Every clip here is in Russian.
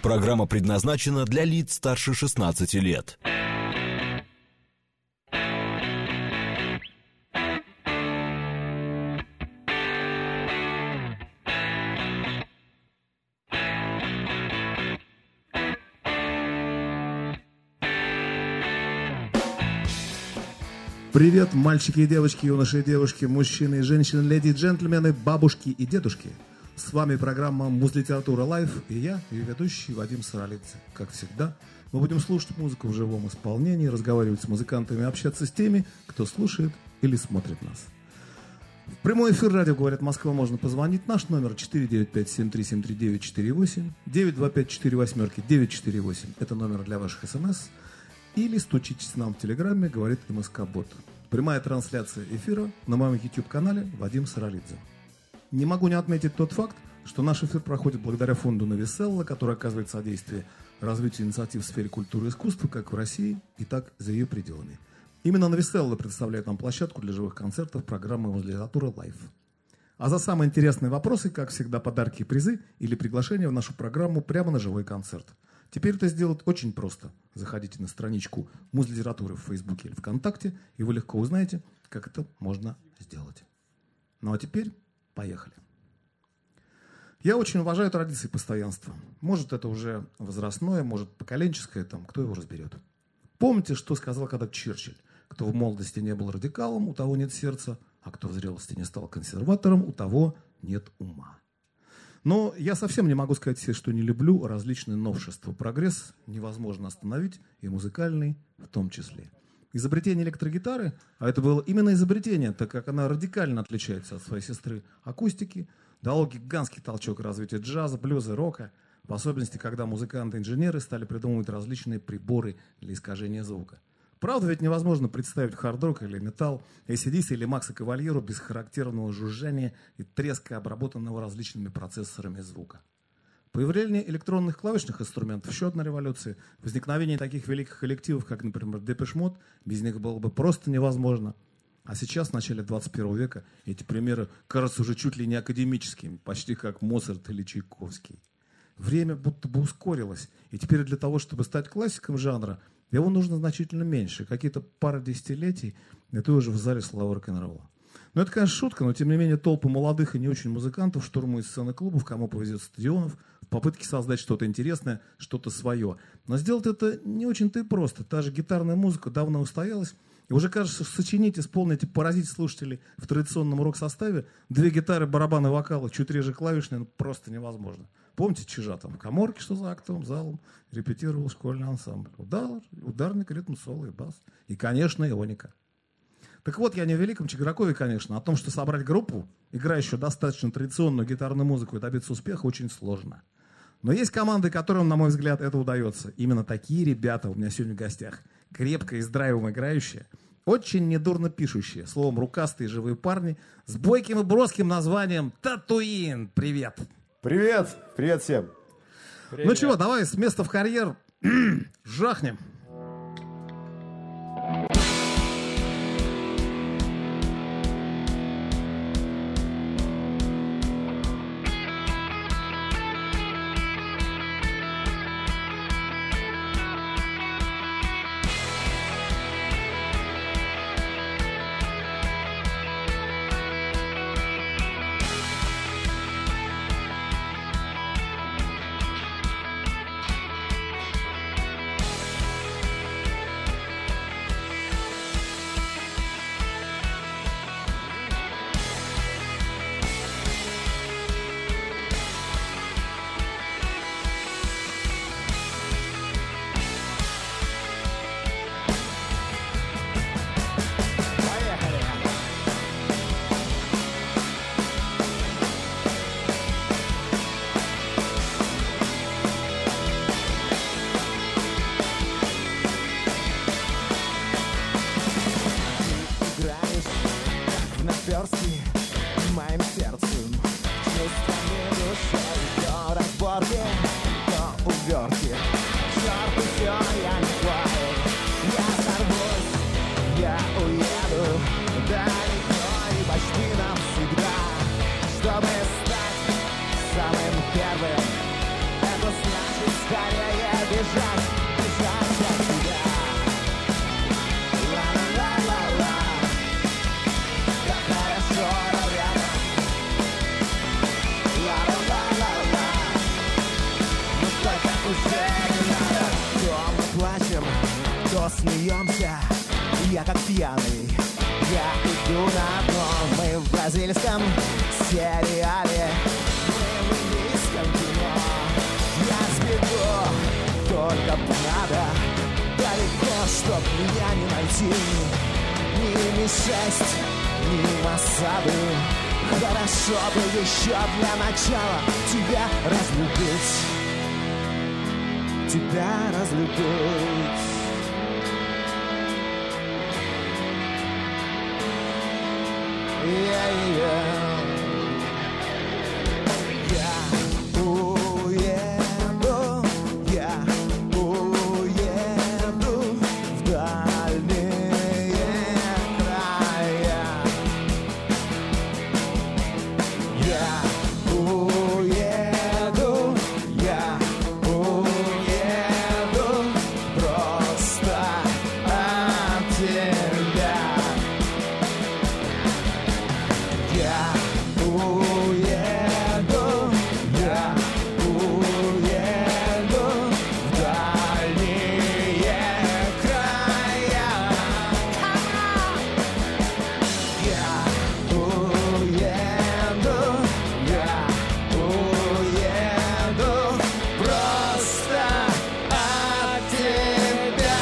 Программа предназначена для лиц старше 16 лет. Привет, мальчики и девочки, юноши и девушки, мужчины и женщины, леди и джентльмены, бабушки и дедушки. С вами программа «Музлитература Лайв» и я, ее ведущий Вадим Саралидзе. Как всегда, мы будем слушать музыку в живом исполнении, разговаривать с музыкантами, общаться с теми, кто слушает или смотрит нас. В прямой эфир радио «Говорят Москва» можно позвонить. Наш номер 495-7373948, 925-48-948. Это номер для ваших смс. Или стучитесь нам в Телеграме, говорит МСК-бот. Прямая трансляция эфира на моем YouTube-канале Вадим Саралидзе. Не могу не отметить тот факт, что наш эфир проходит благодаря фонду Новиселла, который оказывает содействие развитию инициатив в сфере культуры и искусства как в России, и так за ее пределами. Именно Новиселла предоставляет нам площадку для живых концертов программы «Музлитература Лайв». А за самые интересные вопросы, как всегда, подарки и призы или приглашение в нашу программу прямо на живой концерт. Теперь это сделать очень просто. Заходите на страничку Музлитературы в Фейсбуке или ВКонтакте, и вы легко узнаете, как это можно сделать. Ну а теперь поехали. Я очень уважаю традиции постоянства. Может, это уже возрастное, может, поколенческое, там, кто его разберет. Помните, что сказал когда Черчилль? Кто в молодости не был радикалом, у того нет сердца, а кто в зрелости не стал консерватором, у того нет ума. Но я совсем не могу сказать себе, что не люблю различные новшества. Прогресс невозможно остановить, и музыкальный в том числе. Изобретение электрогитары, а это было именно изобретение, так как она радикально отличается от своей сестры акустики, дало гигантский толчок развития джаза, блюза, рока, в особенности, когда музыканты-инженеры стали придумывать различные приборы для искажения звука. Правда, ведь невозможно представить хард-рок или металл, AC/DC или Макса Кавальеру без характерного жужжания и треска, обработанного различными процессорами звука. Появление электронных клавишных инструментов – еще одна революция. Возникновение таких великих коллективов, как, например, Депеш Мод, без них было бы просто невозможно. А сейчас, в начале 21 века, эти примеры кажутся уже чуть ли не академическими, почти как Моцарт или Чайковский. Время будто бы ускорилось, и теперь для того, чтобы стать классиком жанра, его нужно значительно меньше. Какие-то пара десятилетий, и ты уже в зале славы рок-н-ролла. Ну, это, конечно, шутка, но, тем не менее, толпы молодых и не очень музыкантов штурмуют сцены клубов, кому повезет стадионов, в попытке создать что-то интересное, что-то свое. Но сделать это не очень-то и просто. Та же гитарная музыка давно устоялась, и уже, кажется, сочинить, исполнить и поразить слушателей в традиционном рок-составе, 2 гитары, барабаны, вокалы, чуть реже клавишные, ну, просто невозможно. Помните Чижа там в каморке, что за актовым залом репетировал школьный ансамбль? Ударник, ритм, соло и бас. И, конечно, ионика. Так вот, я не о великом Чигракове, конечно, о том, что собрать группу, играющую достаточно традиционную гитарную музыку, и добиться успеха очень сложно. Но есть команды, которым, на мой взгляд, это удается. Именно такие ребята у меня сегодня в гостях. Крепко и с драйвом играющие, очень недурно пишущие, словом, рукастые живые парни с бойким и броским названием «Татуин». Привет! Привет! Привет всем! Привет. Ну чего, давай с места в карьер жахнем. уже не надо. То мы плачем, то смеемся. Я как пьяный, я иду на дно. Мы в бразильском сериале, мы в индийском кино. Я сбегу, только б надо далеко, чтоб меня не найти. Ни Ми-6, ни Моссаду. Хорошо бы еще для начала тебя разлюбить. Тебя разлюбить. Я уеду в дальние края. Я уеду просто от тебя. Я уеду в дальние края. Я уеду просто от тебя.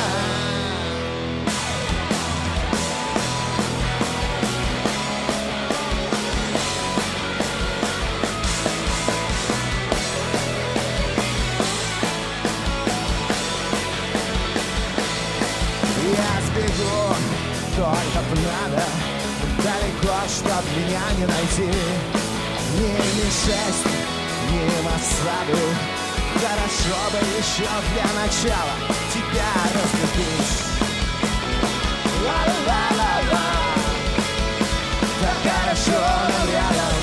Я сбегу, только б надо далеко, чтоб меня не найти. Ни Ми-6, ни Моссаду. Хорошо бы еще для начала тебя разлюбить. Ла-ла-ла-ла, так хорошо нам рядом.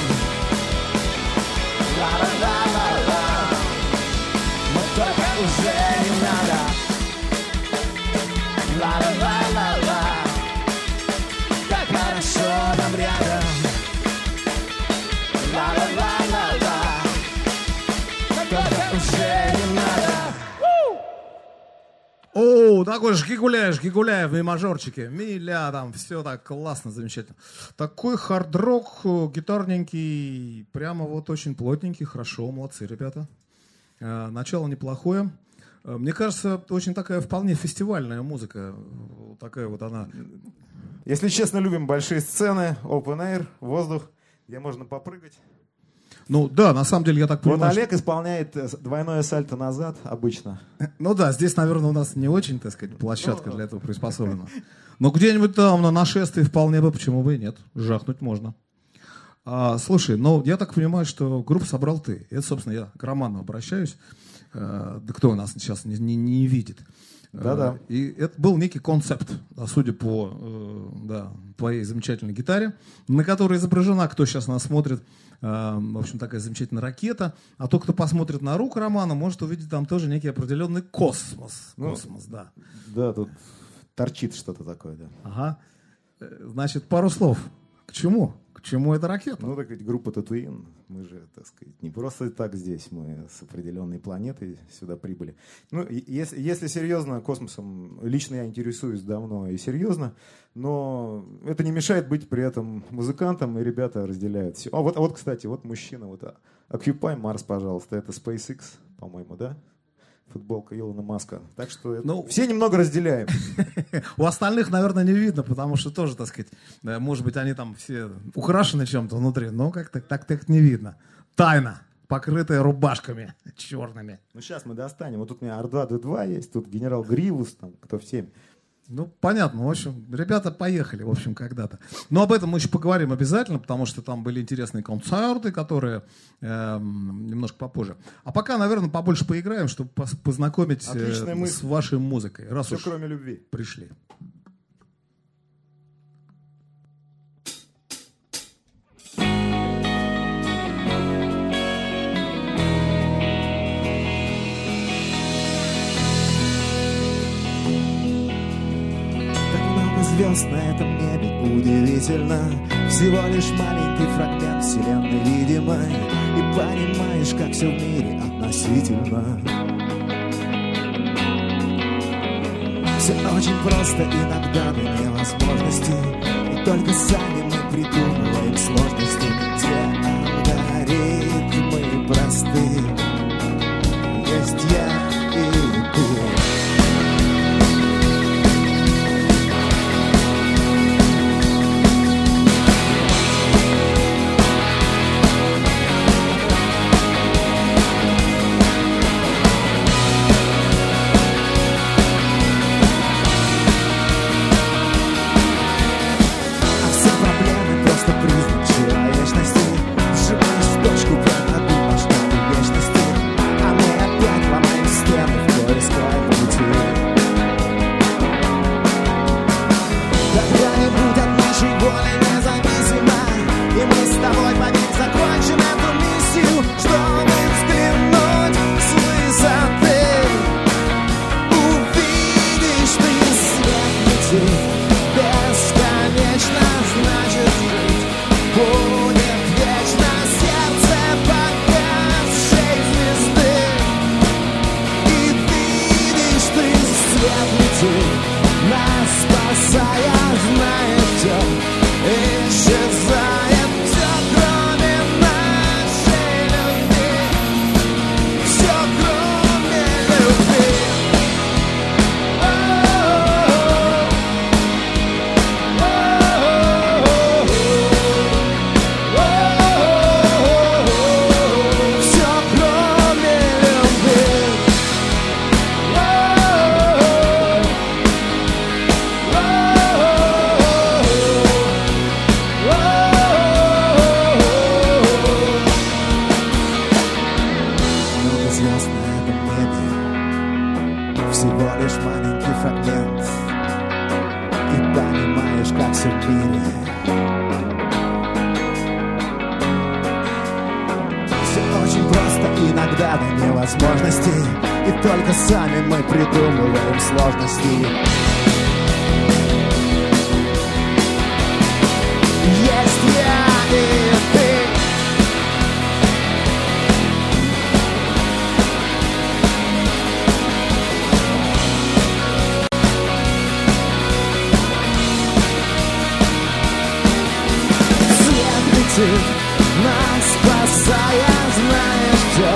Ла-ла-ла-ла-ла, но только уже не надо. Ла-ла-ла-ла-ла, так хорошо нам рядом. Ла-ла-ла-ла-ла, только уже не надо. О, такой Жигуляев, ми мажорчики, миля, там все так классно, замечательно. Такой хард-рок, гитарненький, прямо вот очень плотненький, хорошо, молодцы, ребята. Начало неплохое. Мне кажется, очень такая вполне фестивальная музыка, такая вот она. Если честно, любим большие сцены, open air, воздух, где можно попрыгать. Ну да, на самом деле я так понимаю. Вот Олег исполняет двойное сальто назад обычно. Ну да, здесь, наверное, у нас не очень, так сказать, площадка для этого приспособлена. Но где-нибудь там на нашествии вполне бы, почему бы и нет, жахнуть можно. Слушай, ну я так понимаю, что группу собрал ты. Это, собственно, я к Роману обращаюсь. Да кто нас сейчас не видит. Да-да. И это был некий концепт, судя по твоей замечательной гитаре, на которой изображена, кто сейчас нас смотрит, в общем, такая замечательная ракета. А тот, кто посмотрит на руку Романа, может увидеть там тоже некий определенный космос. Космос, да. Да, тут торчит что-то такое, да. Ага. Значит, пару слов. К чему? К чему эта ракета? Ну, так ведь группа Татуин, мы же, так сказать, не просто так здесь, мы с определенной планеты сюда прибыли. Ну, если серьезно, космосом лично я интересуюсь давно и серьезно, но это не мешает быть при этом музыкантом, и ребята разделяют все. Вот, кстати, вот мужчина, вот Occupy Mars, пожалуйста, это SpaceX, по-моему, да? Футболка Илона Маска. Так что все немного разделяем. У остальных, наверное, не видно, потому что тоже, так сказать, может быть, они там все украшены чем-то внутри, но как-то так их не видно. Тайна, покрытая рубашками черными. Ну, сейчас мы достанем. Вот тут у меня R2-D2 есть, тут генерал Гривус, там, кто в теме. Ну, понятно, в общем, ребята поехали, в общем, когда-то. Но об этом мы еще поговорим обязательно, потому что там были интересные концерты, которые немножко попозже. А пока, наверное, побольше поиграем, чтобы познакомить с вашей музыкой. Раз все, уж кроме любви. Пришли. Звезд на этом небе удивительно. Всего лишь маленький фрагмент вселенной видимой. И понимаешь, как все в мире относительно. Все очень просто, иногда до невозможности. И только сами мы придумываем сложности. Где алгоритмы просты. Есть я и ты. Нас спасая, знаешь, что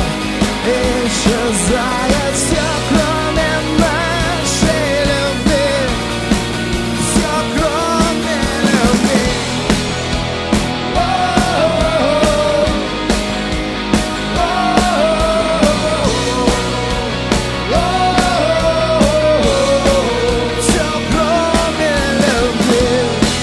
исчезает все, кроме нашей любви. Все, кроме любви. Все, кроме любви.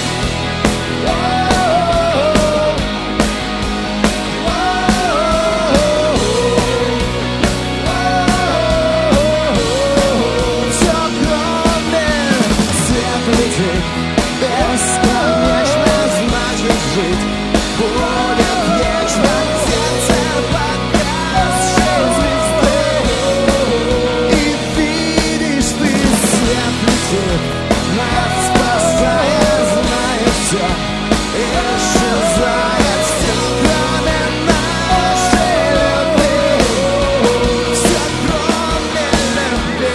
Бесконечно значит жить. Будет вечно в сердце погасшей звезды. И видишь ты, свет летит, нас спасая, знаешь, все исчезает, все, кроме нашей любви. Все, кроме любви.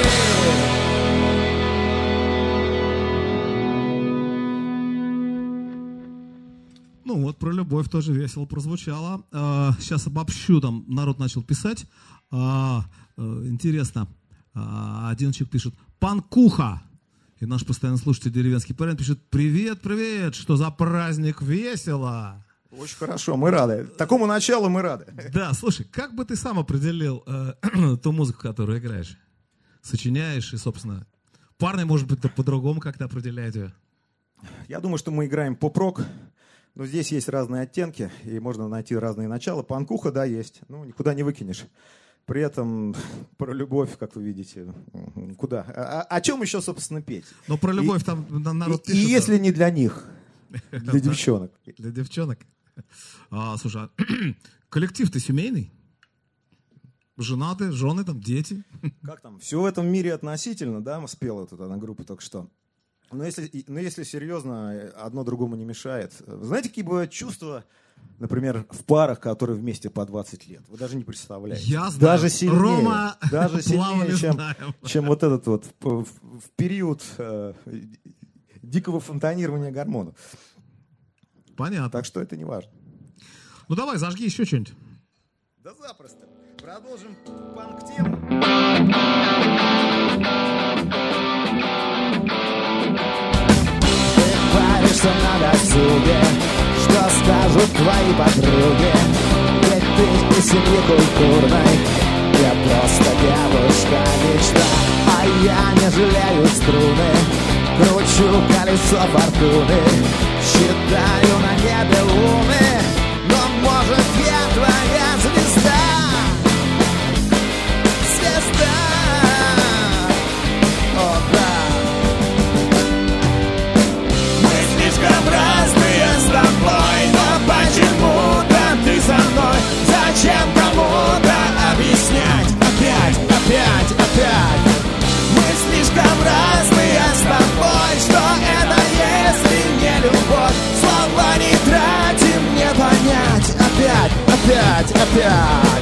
Ну вот, про любовь тоже весело прозвучало. Сейчас обобщу, там народ начал писать. Интересно, один человек пишет «Панкуха». И наш постоянный слушатель деревенский парень пишет «Привет, привет, что за праздник, весело». Очень хорошо, мы рады. Такому началу мы рады. Да, слушай, как бы ты сам определил ту музыку, которую играешь? Сочиняешь и, собственно, парни, может быть, по-другому как-то определяют ее? Я думаю, что мы играем поп-рок. Но здесь есть разные оттенки, и можно найти разные начала. Панкуха, да, есть. Ну, никуда не выкинешь. При этом про любовь, как вы видите, куда? О чем еще, собственно, петь? Но про любовь там народ пишет. И если не для них, для девчонок. Для девчонок. Слушай, коллектив-то семейный? Женаты, жены, там, дети? Как там? Все в этом мире относительно, да? Мы спела тут одна группа только что. Но если серьезно, одно другому не мешает. Знаете, какие бывают чувства, например, в парах, которые вместе по 20 лет. Вы даже не представляете. Я знаю. Даже сильнее, Рома, даже сильнее, знаем. чем вот этот вот в период дикого фонтанирования гормонов. Понятно. Так что это не важно. Ну давай, зажги еще что-нибудь. Да запросто. Продолжим панк-тему. Ты паришься на досуге, что скажут твои подруги? Ведь ты из семьи культурной, я просто девушка мечта. А я не жалею струны, кручу колесо фортуны, считаю на небе луны, но может я твоя звезда. Звезда, о да. Мы слишком разные с тобой, но почему-то ты со мной. Зачем кому-то объяснять опять? Мы слишком разные с тобой, что это если не любовь? Слова не тратим, не понять опять.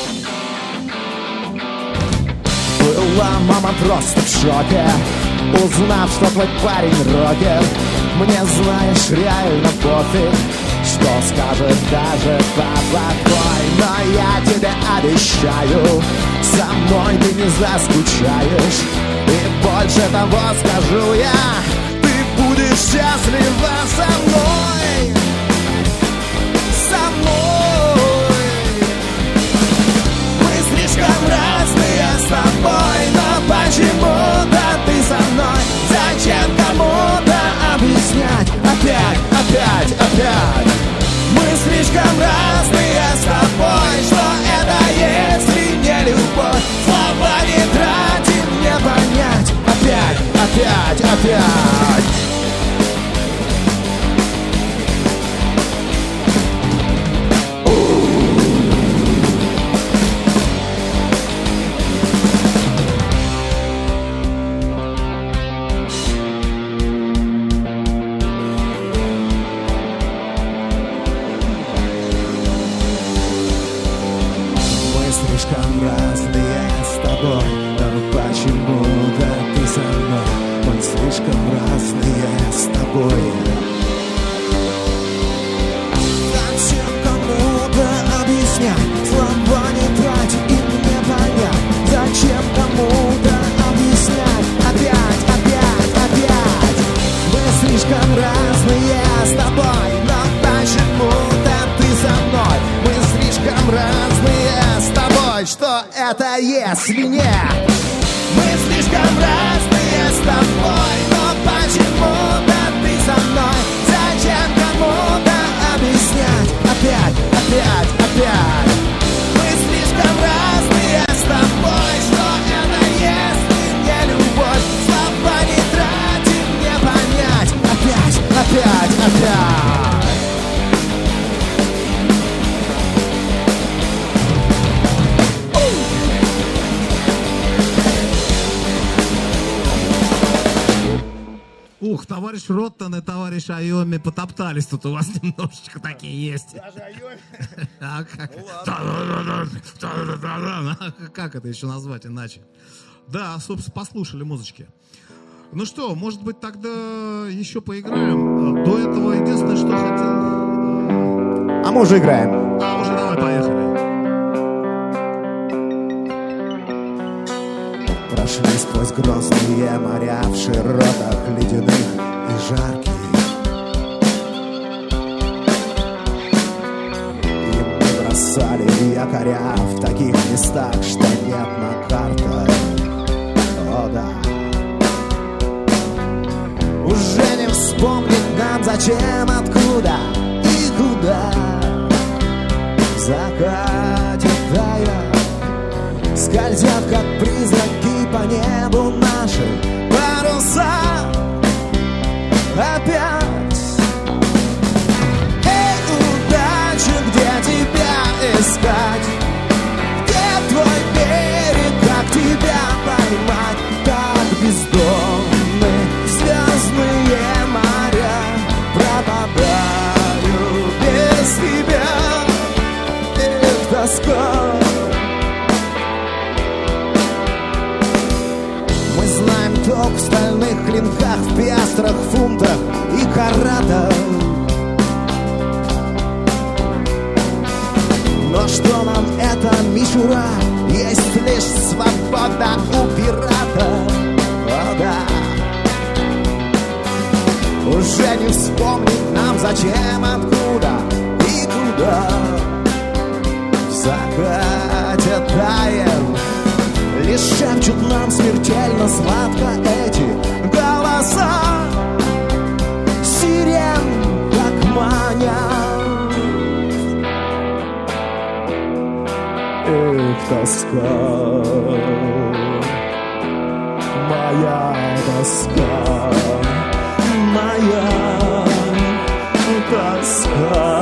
Была мама просто в шоке, узнав, что твой парень рокер. Мне, знаешь, реально пофиг, что скажет даже папа твой. Но я тебе обещаю, со мной ты не заскучаешь. И больше того скажу я, ты будешь счастлива со мной. Со мной. Мы слишком разные с тобой, но почему-то ты со мной. Зачем кому-то объяснять опять? Мы слишком разные с тобой, что это если не любовь? Слова не тратим, не понять опять. Слишком разные с тобой, но почему-то ты со мной. Мы слишком разные с тобой. Зачем кому-то объяснять? Слова не трать, им не понять. Зачем кому-то объяснять? Опять. Мы слишком разные с тобой, но почему-то ты со мной. Мы слишком разные с тобой, что это если не. Мы слишком разные с тобой, но почему-то ты со мной. Зачем кому-то объяснять опять? Мы слишком разные с тобой, что это если не любовь? Слова не тратим, не понять опять. Ух, товарищ Роттон и товарищ Айоми потоптались. Тут у вас немножечко такие есть. Даже Айоми. А как это еще назвать иначе? Да, собственно, послушали музычки. Ну что, может быть, тогда еще поиграем? До этого единственное, что хотел... А мы уже играем. Уже давай, поехали. Прошли сквозь грозные моря в широтах ледяных и жарких. И мы бросали якоря в таких местах, что нет на картах. О да. Уже не вспомнить нам зачем, откуда и куда. Закатит тая, скользят как призраки по небу наши паруса. Опять. Эй, удача, где тебя искать? Где твой берег, как тебя поймать? Так бездонны звездные моря, пропадаю без тебя. шиллингах, в пестрах, фунтах и каратах. Но что нам эта мишура? Есть лишь свобода у пирата. О, да. Уже не вспомнить нам зачем, откуда и куда. В закате таем, лишь шепчут нам смертельно сладко эти голоса сирен, как манят. Эх, тоска, моя тоска, моя тоска.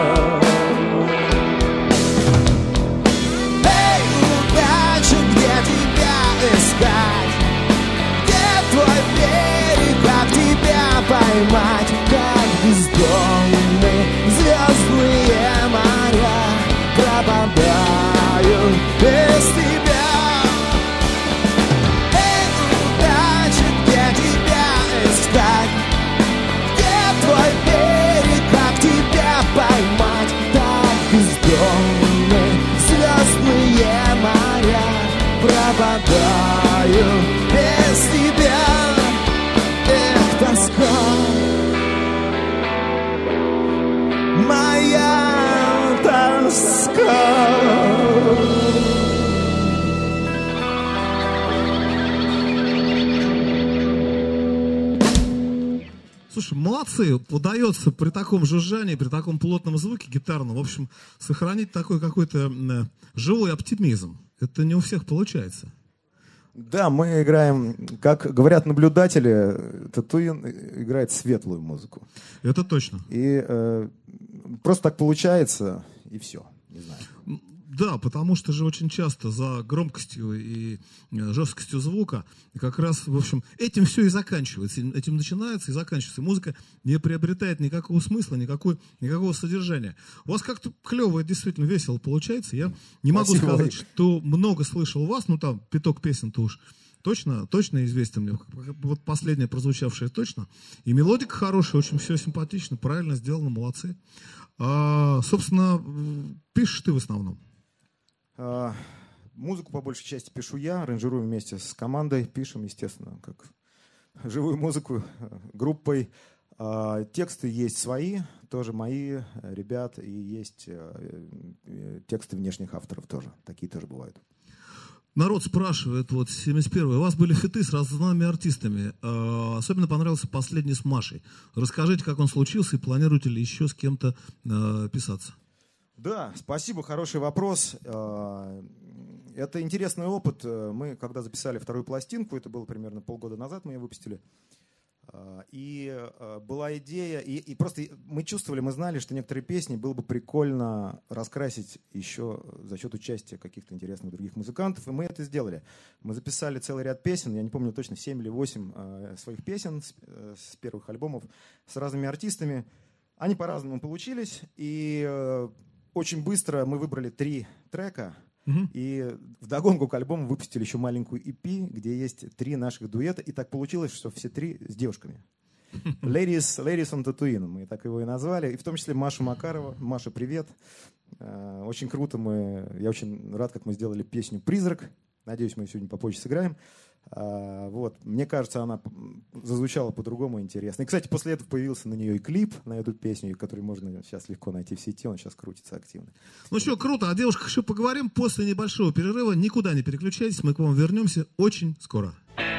Эй, удача, где тебя искать? Где твой берег, как тебя поймать? Как бездонные звездные моря пропадаю без тебя. Эй, удача, где тебя искать? Где твой берег, как тебя поймать? Так бездонные звездные моря пропадаю без тебя. Эх, тоска, моя тоска. Слушай, молодцы, удается при таком жужжании, при таком плотном звуке гитарном, в общем, сохранить такой какой-то живой оптимизм. Это не у всех получается. Да, мы играем, как говорят наблюдатели, Татуин играет светлую музыку. Это точно. И просто так получается, и все. Не знаю. Да, потому что же очень часто за громкостью и жесткостью звука как раз, в общем, этим все и заканчивается. Этим начинается и заканчивается. Музыка не приобретает никакого смысла, никакого содержания. У вас как-то клево, действительно весело получается. Я не могу сказать, что много слышал вас, ну там пяток песен-то уж точно известен мне. Вот последняя прозвучавшая точно. И мелодика хорошая, очень все симпатично, правильно сделано, молодцы. Собственно, пишешь ты в основном? Музыку по большей части пишу я, аранжирую вместе с командой, пишем, естественно, как живую музыку группой. Тексты есть свои, тоже мои, ребят, и есть тексты внешних авторов тоже, такие тоже бывают. Народ спрашивает, вот 71-й, у вас были фиты с разными артистами, особенно понравился последний с Машей. Расскажите, как он случился и планируете ли еще с кем-то писаться? Да, спасибо, хороший вопрос. Это интересный опыт. Мы, когда записали вторую пластинку, это было примерно полгода назад, мы ее выпустили, и была идея, и просто мы чувствовали, мы знали, что некоторые песни было бы прикольно раскрасить еще за счет участия каких-то интересных других музыкантов, и мы это сделали. Мы записали целый ряд песен, я не помню точно, 7 или 8 своих песен с первых альбомов с разными артистами. Они по-разному получились, и очень быстро мы выбрали 3 трека, и вдогонку к альбому выпустили еще маленькую EP, где есть 3 наших дуэта, и так получилось, что все 3 с девушками. Ladies on Tatooine, мы так его и назвали, и в том числе Маша Макарова. Маша, привет. Очень круто, я очень рад, как мы сделали песню «Призрак». Надеюсь, мы ее сегодня попозже сыграем. Вот. Мне кажется, она зазвучала по-другому интересно. И, кстати, после этого появился на нее и клип, на эту песню, который можно сейчас легко найти в сети, он сейчас крутится активно. Ну что, круто, о девушках еще поговорим после небольшого перерыва. Никуда не переключайтесь, мы к вам вернемся очень скоро.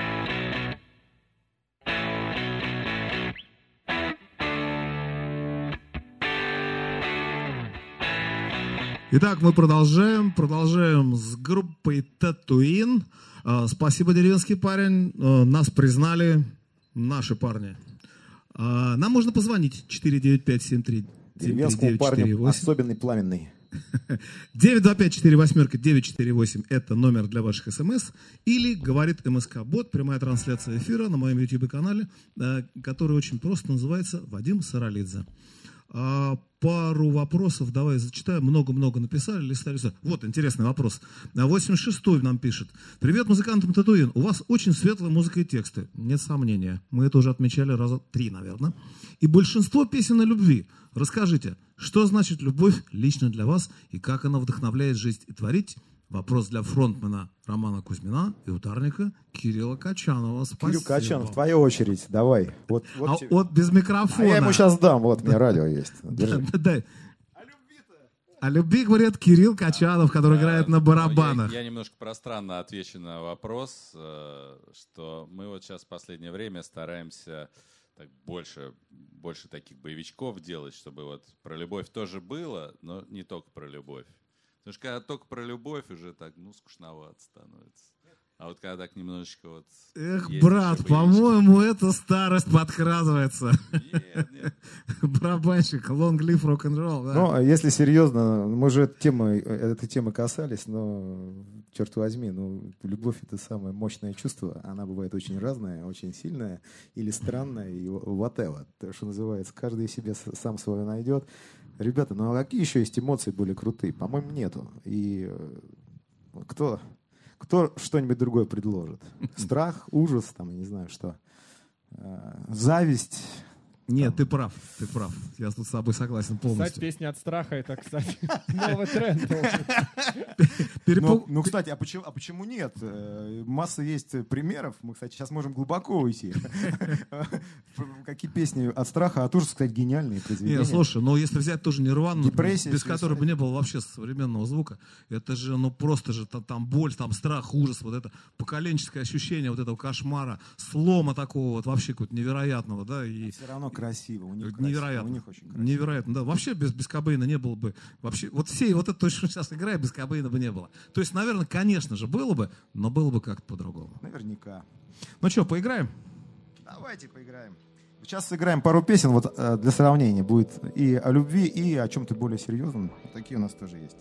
Итак, мы продолжаем с группой Татуин. Спасибо, деревенский парень. Нас признали наши парни. Нам можно позвонить 495-73-93-948. Деревенскому парню особенный пламенный. 925-48-948 это номер для ваших смс. Или говорит МСК-бот, прямая трансляция эфира на моем YouTube-канале, который очень просто называется Вадим Саралидзе. Пару вопросов давай зачитаю. Много-много написали, листали. Вот интересный вопрос. 86-й нам пишет. Привет музыкантам Татуин. У вас очень светлая музыка и тексты. Нет сомнения. Мы это уже отмечали раза 3, наверное. И большинство песен о любви. Расскажите, что значит любовь лично для вас и как она вдохновляет жить и творить? Вопрос для фронтмена Романа Кузьмина и ударника Кирилла Качанова. Спасибо. Кирилл Качанов, твоя очередь, давай. Вот без микрофона. я ему сейчас дам, вот у меня радио есть. Дай. О любви говорит Кирилл Качанов, который играет на барабанах. Я немножко пространно отвечу на вопрос, что мы вот сейчас в последнее время стараемся так больше таких боевичков делать, чтобы вот про любовь тоже было, но не только про любовь. Потому что когда только про любовь, уже так, скучновато становится. А вот когда так немножечко вот... Эх, брат, по-моему, эта старость подкрадывается. Нет. Барабанщик, long live rock'n'roll. Да. Ну, если серьезно, мы же этой темы касались, но, черт возьми, любовь — это самое мощное чувство. Она бывает очень разная, очень сильная или странная, и whatever. То, что называется, каждый себе сам свое найдет. Ребята, а какие еще есть эмоции более крутые? По-моему, нету. И кто что-нибудь другое предложит? Страх, ужас, я не знаю что. Зависть. Нет, ты прав. Я тут с тобой согласен полностью. Кстати, песня от страха — это, кстати, новый тренд. Кстати, а почему нет? Масса есть примеров. Мы, кстати, сейчас можем глубоко уйти. Какие песни от страха, от ужаса, кстати, гениальные произведения. Нет, слушай, если взять тоже Нирвану, Депрессия, без которой бы не было вообще современного звука, это же, просто же там боль, там страх, ужас, вот это поколенческое ощущение вот этого кошмара, слома такого вот вообще какого-то невероятного, да, и все равно красиво, у них невероятно, у них очень красиво. Невероятно, да. Вообще без Кобейна не было бы, вообще, вот это то, что сейчас играет, без Кобейна бы не было. То есть, наверное, конечно же, было бы, но было бы как-то по-другому. Наверняка. Ну что, поиграем? Давайте поиграем. Сейчас сыграем пару песен, вот для сравнения будет и о любви, и о чем-то более серьезном. Вот такие у нас тоже есть.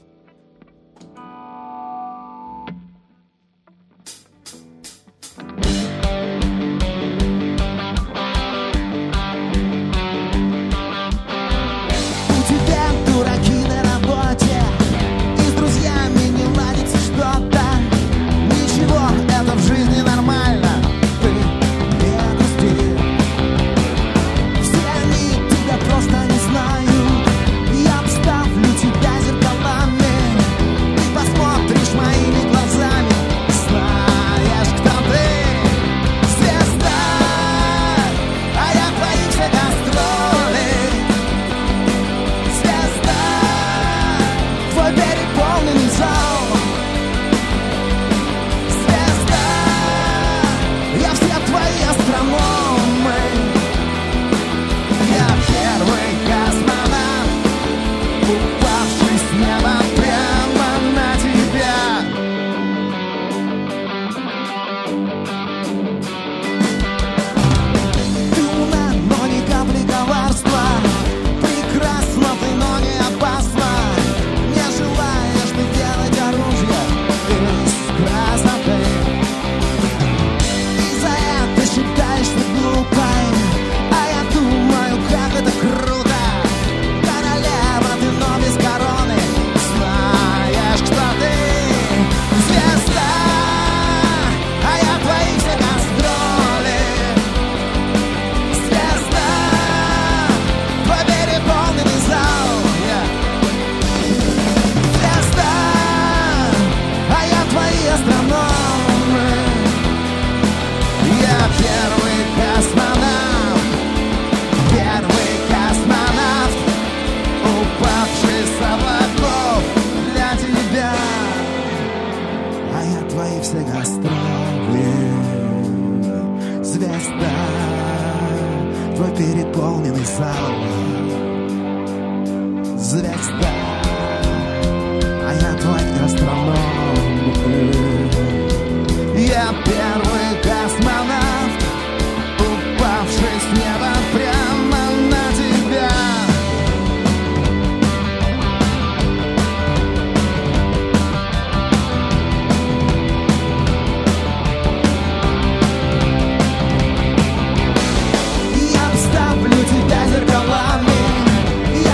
Я обставлю тебя зеркалами,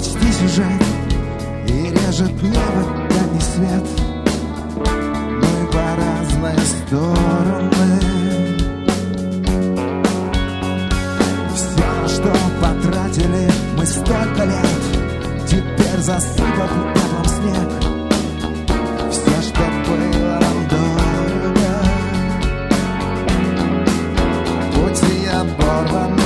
почти сюжет, и режет небо дальний свет. Мы по разные стороны. Все, на что потратили мы столько лет, теперь засыпал пеплом снег. Все, что было нам дорого, пути оборваны.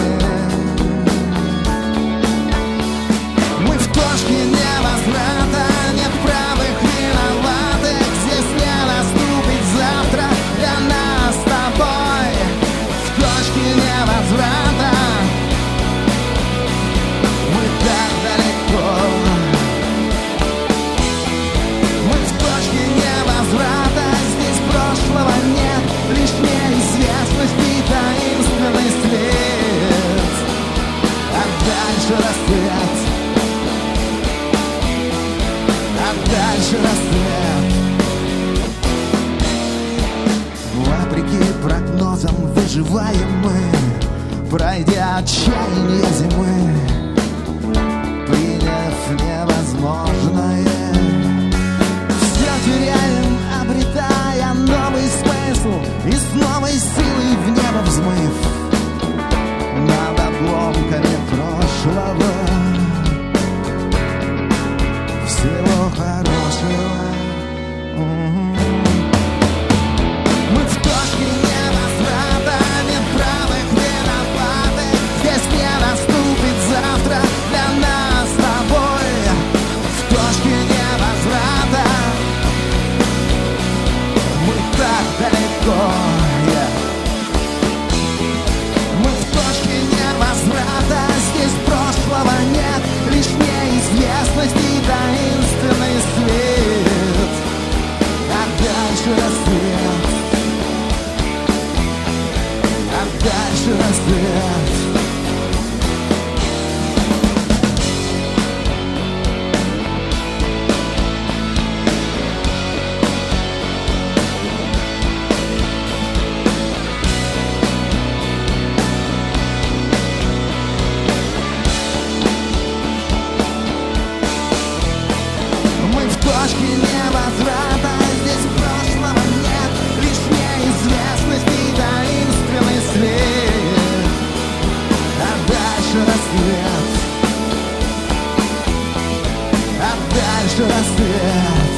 Мы в точке невозврата, нет правых, виноватых. Здесь не наступит завтра для нас с тобой. В точке невозврата мы так далеко. Мы в точке невозврата, здесь прошлого нет, лишь неизвестность и таинственный след. А дальше рассвет, а дальше рассвет. Вопреки прогнозам выживаем мы, пройдя отчаяние зимы, приняв невозможное. Все теряем, обретая новый смысл, и с новой силой в небо взмыв над обломками прошлого. Всего хорошего. Мы в точке невозврата, нет правых, виноватых. Здесь не наступит завтра для нас с тобой. В точке невозврата мы так далеко. Мы в точке невозврата, здесь прошлого нет, лишь неизвестность и таинственный свет. А дальше рассвет, а дальше рассвет. Точки невозврата, здесь прошлого нет, лишь неизвестность и таинственный свет. А дальше рассвет, а дальше рассвет.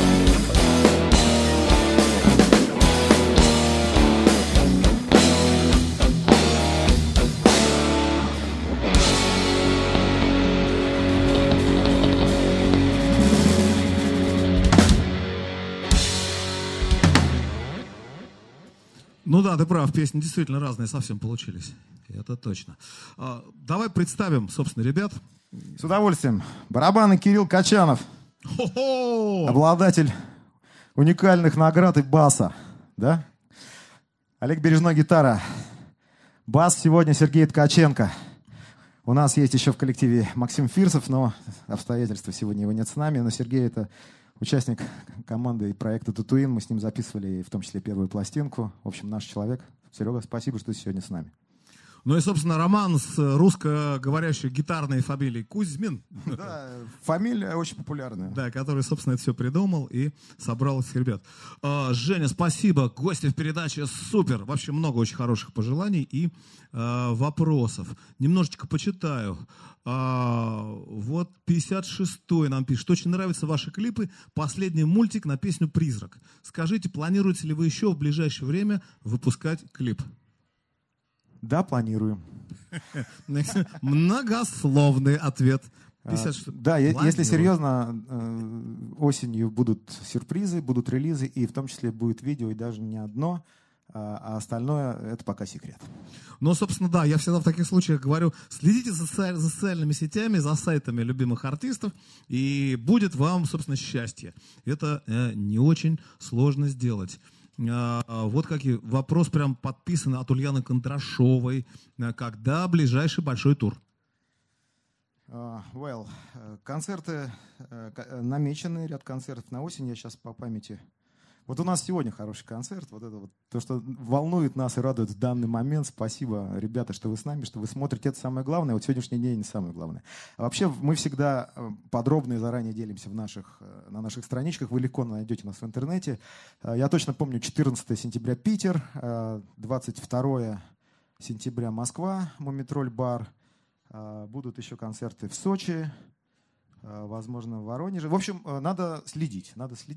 Ну да, ты прав, песни действительно разные совсем получились. Это точно. Давай представим, собственно, ребят. С удовольствием. Барабаны Кирилл Качанов. Хо-хо! Обладатель уникальных наград и баса. Да? Олег Бережной, гитара. Бас сегодня Сергей Ткаченко. У нас есть еще в коллективе Максим Фирсов, но обстоятельства сегодня его нет с нами. Но Сергей — это участник команды и проекта «Татуин». Мы с ним записывали в том числе первую пластинку. В общем, наш человек. Серега, спасибо, что ты сегодня с нами. Ну и, собственно, Роман с русскоговорящей гитарной фамилией Кузьмин. Да, фамилия очень популярная. Да, который, собственно, это все придумал и собрал этих ребят. Женя, спасибо. Гости в передаче супер. Вообще много очень хороших пожеланий и вопросов. Немножечко почитаю. Вот 56-й нам пишет. Очень нравятся ваши клипы. Последний мультик на песню «Призрак». Скажите, планируете ли вы еще в ближайшее время выпускать клип? Да, планируем. Многословный ответ. 56. Да, если серьезно, осенью будут сюрпризы, будут релизы, и в том числе будет видео, и даже не одно, а остальное — это пока секрет. Ну, собственно, да, я всегда в таких случаях говорю, следите за социальными сетями, за сайтами любимых артистов, и будет вам, собственно, счастье. Это не очень сложно сделать. Вот какие вопрос прям подписан от Ульяны Кондрашовой. Когда ближайший большой тур? Концерты намечены, ряд концертов на осень. Я сейчас по памяти Вот у нас сегодня хороший концерт. Вот это вот то, что волнует нас и радует в данный момент. Спасибо, ребята, что вы с нами, что вы смотрите. Это самое главное. Вот сегодняшний день не самое главное. А вообще мы всегда подробно и заранее делимся на наших страничках. Вы легко найдете нас в интернете. Я точно помню, 14 сентября Питер, 22 сентября Москва, Мумитроль бар. Будут еще концерты в Сочи, возможно, в Воронеже. В общем, надо следить.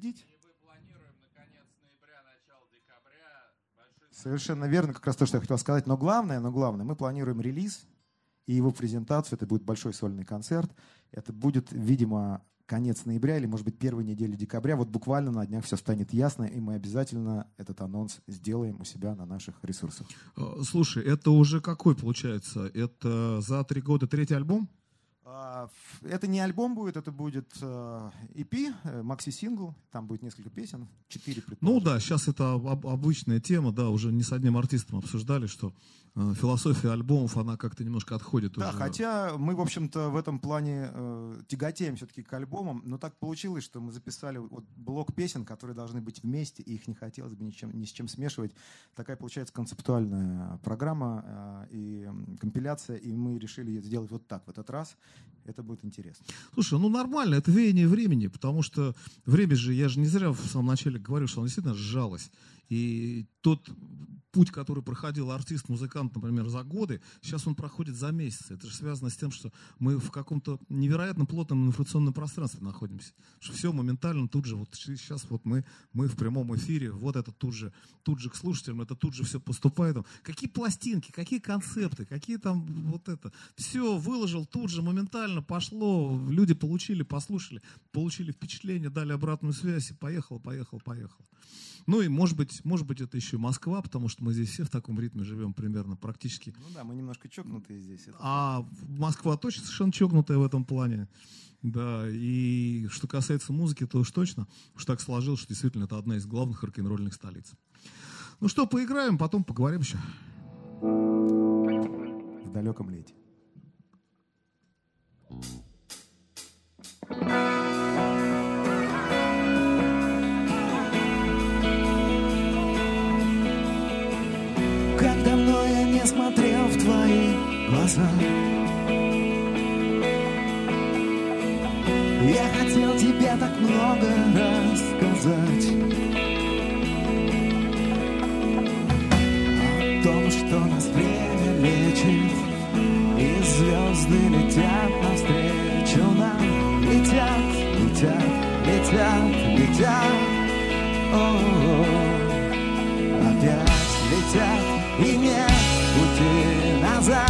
Совершенно верно, как раз то, что я хотел сказать. Но главное, мы планируем релиз и его презентацию. Это будет большой сольный концерт. Это будет, видимо, конец ноября или, может быть, первой недели декабря. Вот буквально на днях все станет ясно, и мы обязательно этот анонс сделаем у себя на наших ресурсах. Слушай, это уже какой получается? Это за 3 года 3-й альбом? Это не альбом будет, это будет EP, макси-сингл, там будет несколько песен, 4 предположим. Ну да, сейчас это обычная тема, да, уже не с одним артистом обсуждали, что философия альбомов, она как-то немножко отходит да, уже. хотя мы, в общем-то, в этом плане тяготеем все-таки к альбомам, но так получилось, что мы записали вот блок песен, которые должны быть вместе, и их не хотелось бы ни с чем смешивать. Такая получается концептуальная программа и компиляция, и мы решили ее сделать вот так в этот раз. Это будет интересно. Слушай, ну нормально, это веяние времени, потому что время же, я же не зря в самом начале говорил, что оно действительно сжалось. И тот путь, который проходил артист, музыкант, например, за годы, сейчас он проходит за месяцы. Это же связано с тем, что мы в каком-то невероятно плотном информационном пространстве находимся. Что все моментально тут же, вот сейчас вот мы в прямом эфире, вот это тут же к слушателям, это тут же все поступает. Какие пластинки, какие концепты, какие там вот это. Все выложил тут же, моментально пошло, люди получили, послушали, получили впечатление, дали обратную связь и поехал. Ну и может быть это еще Москва, потому что мы здесь все в таком ритме живем примерно практически. Ну да, мы немножко чокнутые здесь. А Москва точно совершенно чокнутая в этом плане. Да, и что касается музыки, то уж точно. Уж так сложилось, что действительно это одна из главных рок-н-ролльных столиц. Ну что, поиграем, потом поговорим еще. В далеком лете. Как давно я не смотрел в твои глаза. Я хотел тебе так много рассказать о том, что нас время лечит, и звезды летят навстречу нам. Летят. Опять летят, и нет пути назад.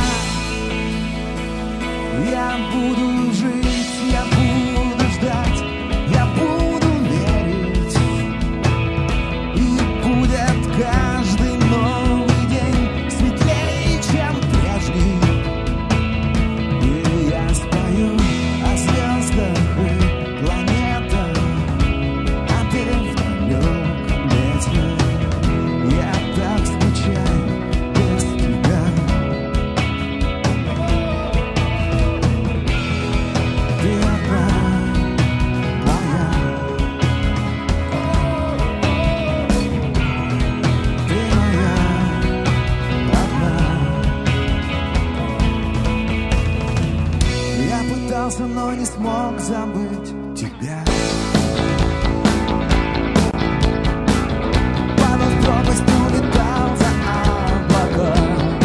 Я буду жить, я буду ждать, я буду верить, и будет каждый новый день светлее, чем прежний. И я спою о звездах и планетах, а ты в далеком лете. Я так скучаю без тебя. Ты одна моя. Ты моя одна. Я пытался, но не смог забыть тебя. Падал в пропасть, улетал за облака.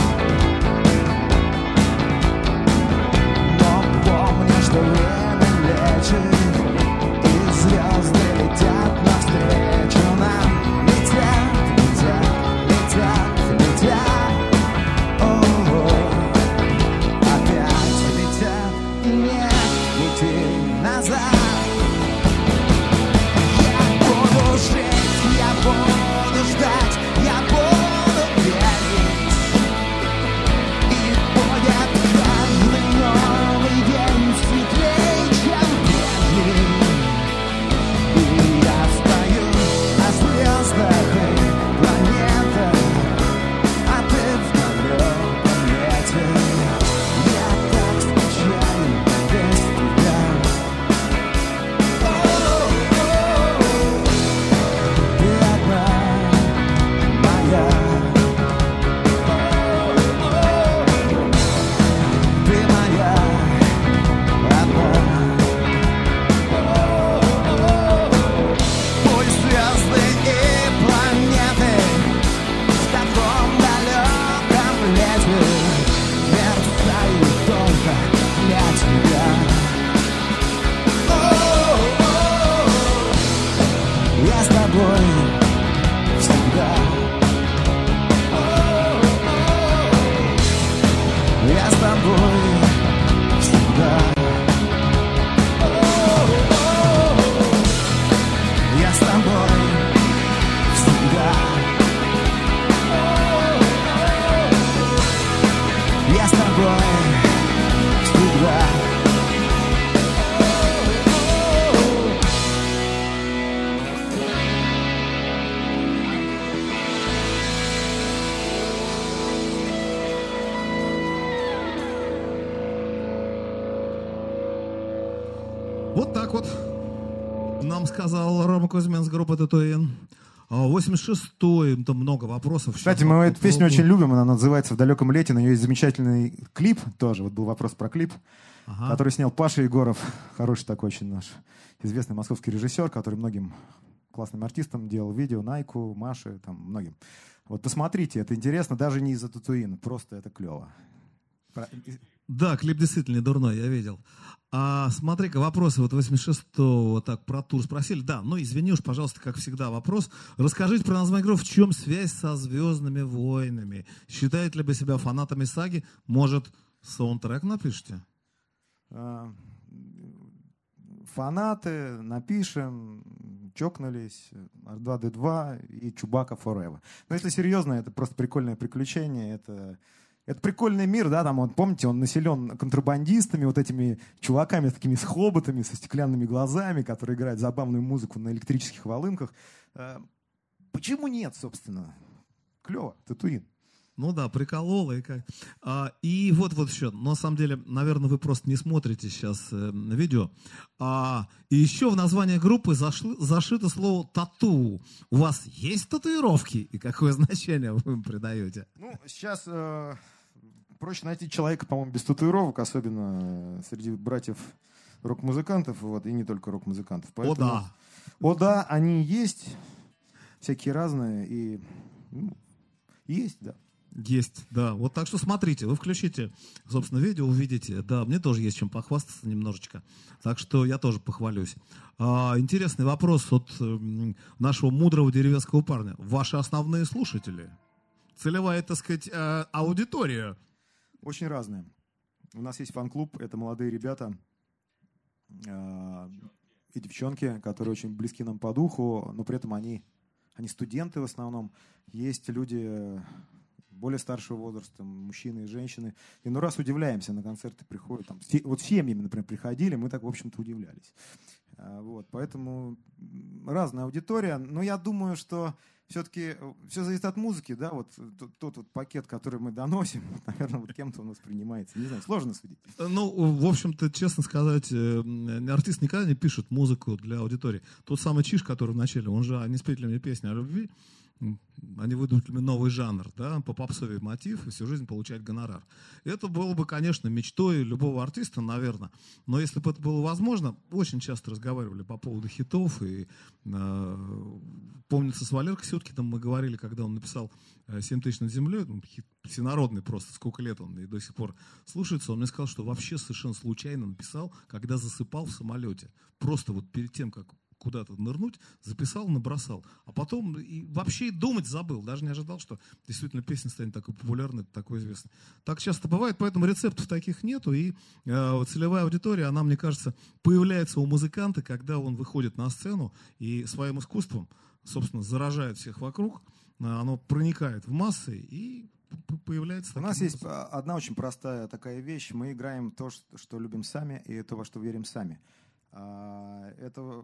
Но помни, что время лечит, и звезды летят навстречу нам. Летят. Опять летят, и нет пути назад. воин всегда. Вот так вот нам сказал Рома Кузьмин с группы «Татуин». 86-й, там много вопросов. Кстати, мы эту песню очень любим, она называется «В далеком лете», на нее есть замечательный клип тоже, вот был вопрос про клип, который снял Паша Егоров, хороший такой очень наш известный московский режиссер, который многим классным артистам делал видео, Найку, Маше, там, многим. Вот посмотрите, это интересно, даже не из-за «Татуин», просто это клево. Да, клип действительно не дурной, я видел. Смотри-ка, вопросы вот 86-го вот так про тур спросили. Да, ну извини уж, пожалуйста, как всегда вопрос. Расскажите про название группы, в чем связь со «Звездными войнами»? Считаете ли вы себя фанатами саги? Может, саундтрек напишите? Фанаты, напишем, чокнулись, R2-D2 и Чубака Forever. Но если серьезно, это просто прикольное приключение, это прикольный мир, да, там, вот, помните, он населен контрабандистами, вот этими чуваками с такими с хоботами, со стеклянными глазами, которые играют забавную музыку на электрических волынках. Почему нет, собственно? Клево, «Татуин». Ну да, прикололо. И вот еще, на самом деле, наверное, вы просто не смотрите сейчас видео. И еще в названии группы зашито слово «тату». У вас есть татуировки? И какое значение вы им придаете? Ну, сейчас проще найти человека, по-моему, без татуировок, особенно среди братьев рок-музыкантов, вот, и не только рок-музыкантов. Поэтому, о да, они есть, всякие разные, и есть, да. Есть, да. Вот так что смотрите, вы включите, собственно, видео, увидите. Да, мне тоже есть чем похвастаться немножечко. Так что я тоже похвалюсь. Интересный вопрос от нашего мудрого деревенского парня. Ваши основные слушатели? Целевая, так сказать, аудитория? Очень разные. У нас есть фан-клуб, это молодые ребята и девчонки, которые очень близки нам по духу, но при этом они студенты в основном. Есть люди более старшего возраста, мужчины и женщины. И раз удивляемся, на концерты приходят. Там, вот семьями, например, приходили, мы так, в общем-то, удивлялись. Вот, поэтому разная аудитория. Но я думаю, что все-таки все зависит от музыки, да, вот тот вот пакет, который мы доносим, наверное, вот кем-то он воспринимается. Не знаю, сложно судить. Ну, в общем-то, честно сказать, артист никогда не пишет музыку для аудитории. Тот самый Чиж, который в начале, он же не спит ли мне песни о любви, они выдумали новый жанр, да, по попсовый мотив, и всю жизнь получать гонорар. Это было бы, конечно, мечтой любого артиста, наверное. Но если бы это было возможно, очень часто разговаривали по поводу хитов. И помнится, с Валеркой Сюткиным мы говорили, когда он написал «7 тысяч над землей», хит всенародный просто, сколько лет он и до сих пор слушается, он мне сказал, что вообще совершенно случайно написал, когда засыпал в самолете. Просто вот перед тем, как куда-то нырнуть, записал, набросал. А потом и вообще и думать забыл. Даже не ожидал, что действительно песня станет такой популярной, такой известной. Так часто бывает, поэтому рецептов таких нету. И целевая аудитория, она, мне кажется, появляется у музыканта, когда он выходит на сцену и своим искусством, собственно, заражает всех вокруг. Оно проникает в массы и появляется. У нас есть одна очень простая такая вещь. Мы играем то, что любим сами, и то, во что верим сами. Это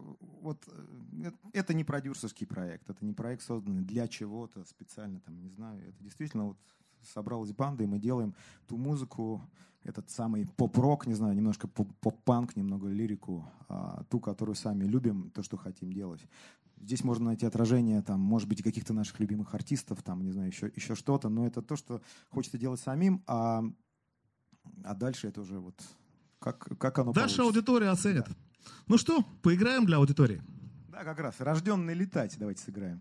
не продюсерский проект, это не проект, созданный для чего-то специально, там, не знаю, это действительно вот собралась банда, и мы делаем ту музыку, этот самый поп-рок, не знаю, немножко поп-панк, немного лирику, ту, которую сами любим, то, что хотим делать. Здесь можно найти отражение, там, может быть, и каких-то наших любимых артистов, там, не знаю, еще что-то, но это то, что хочется делать самим, а дальше это уже вот как оно дальше получится. Аудитория оценит. Да. Ну что, поиграем для аудитории? Да, как раз. «Рожденный летать» давайте сыграем.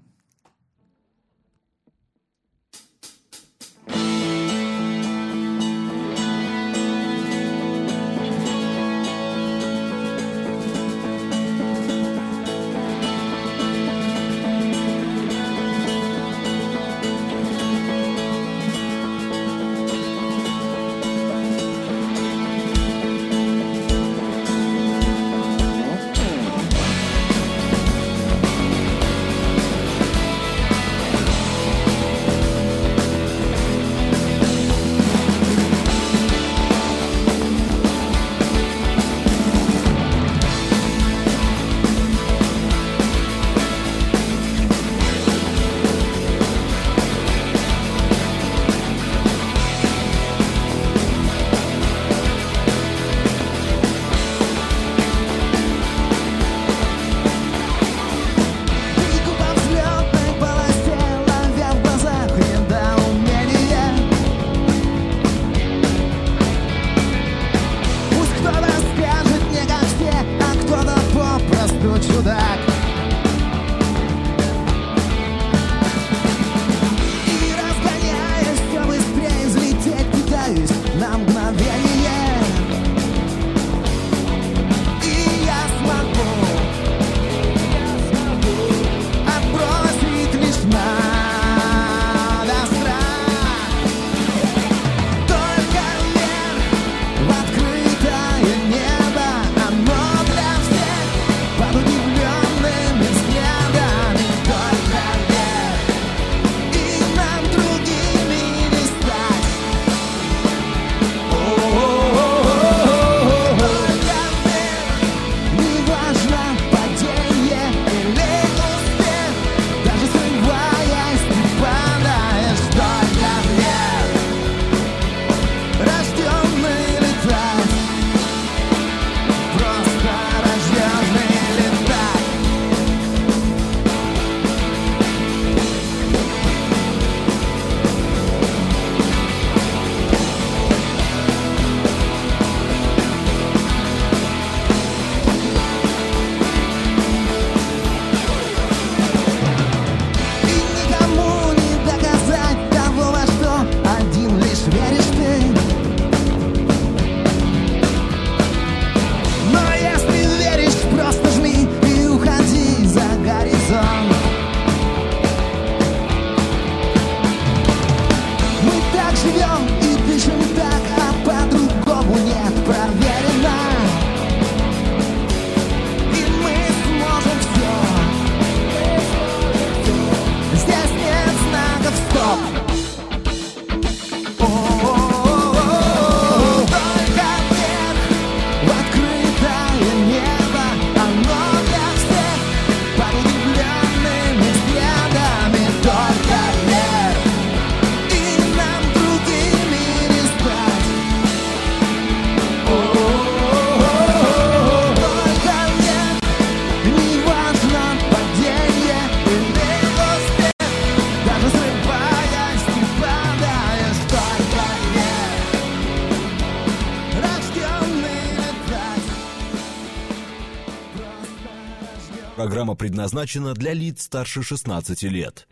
Программа предназначена для лиц старше 16 лет.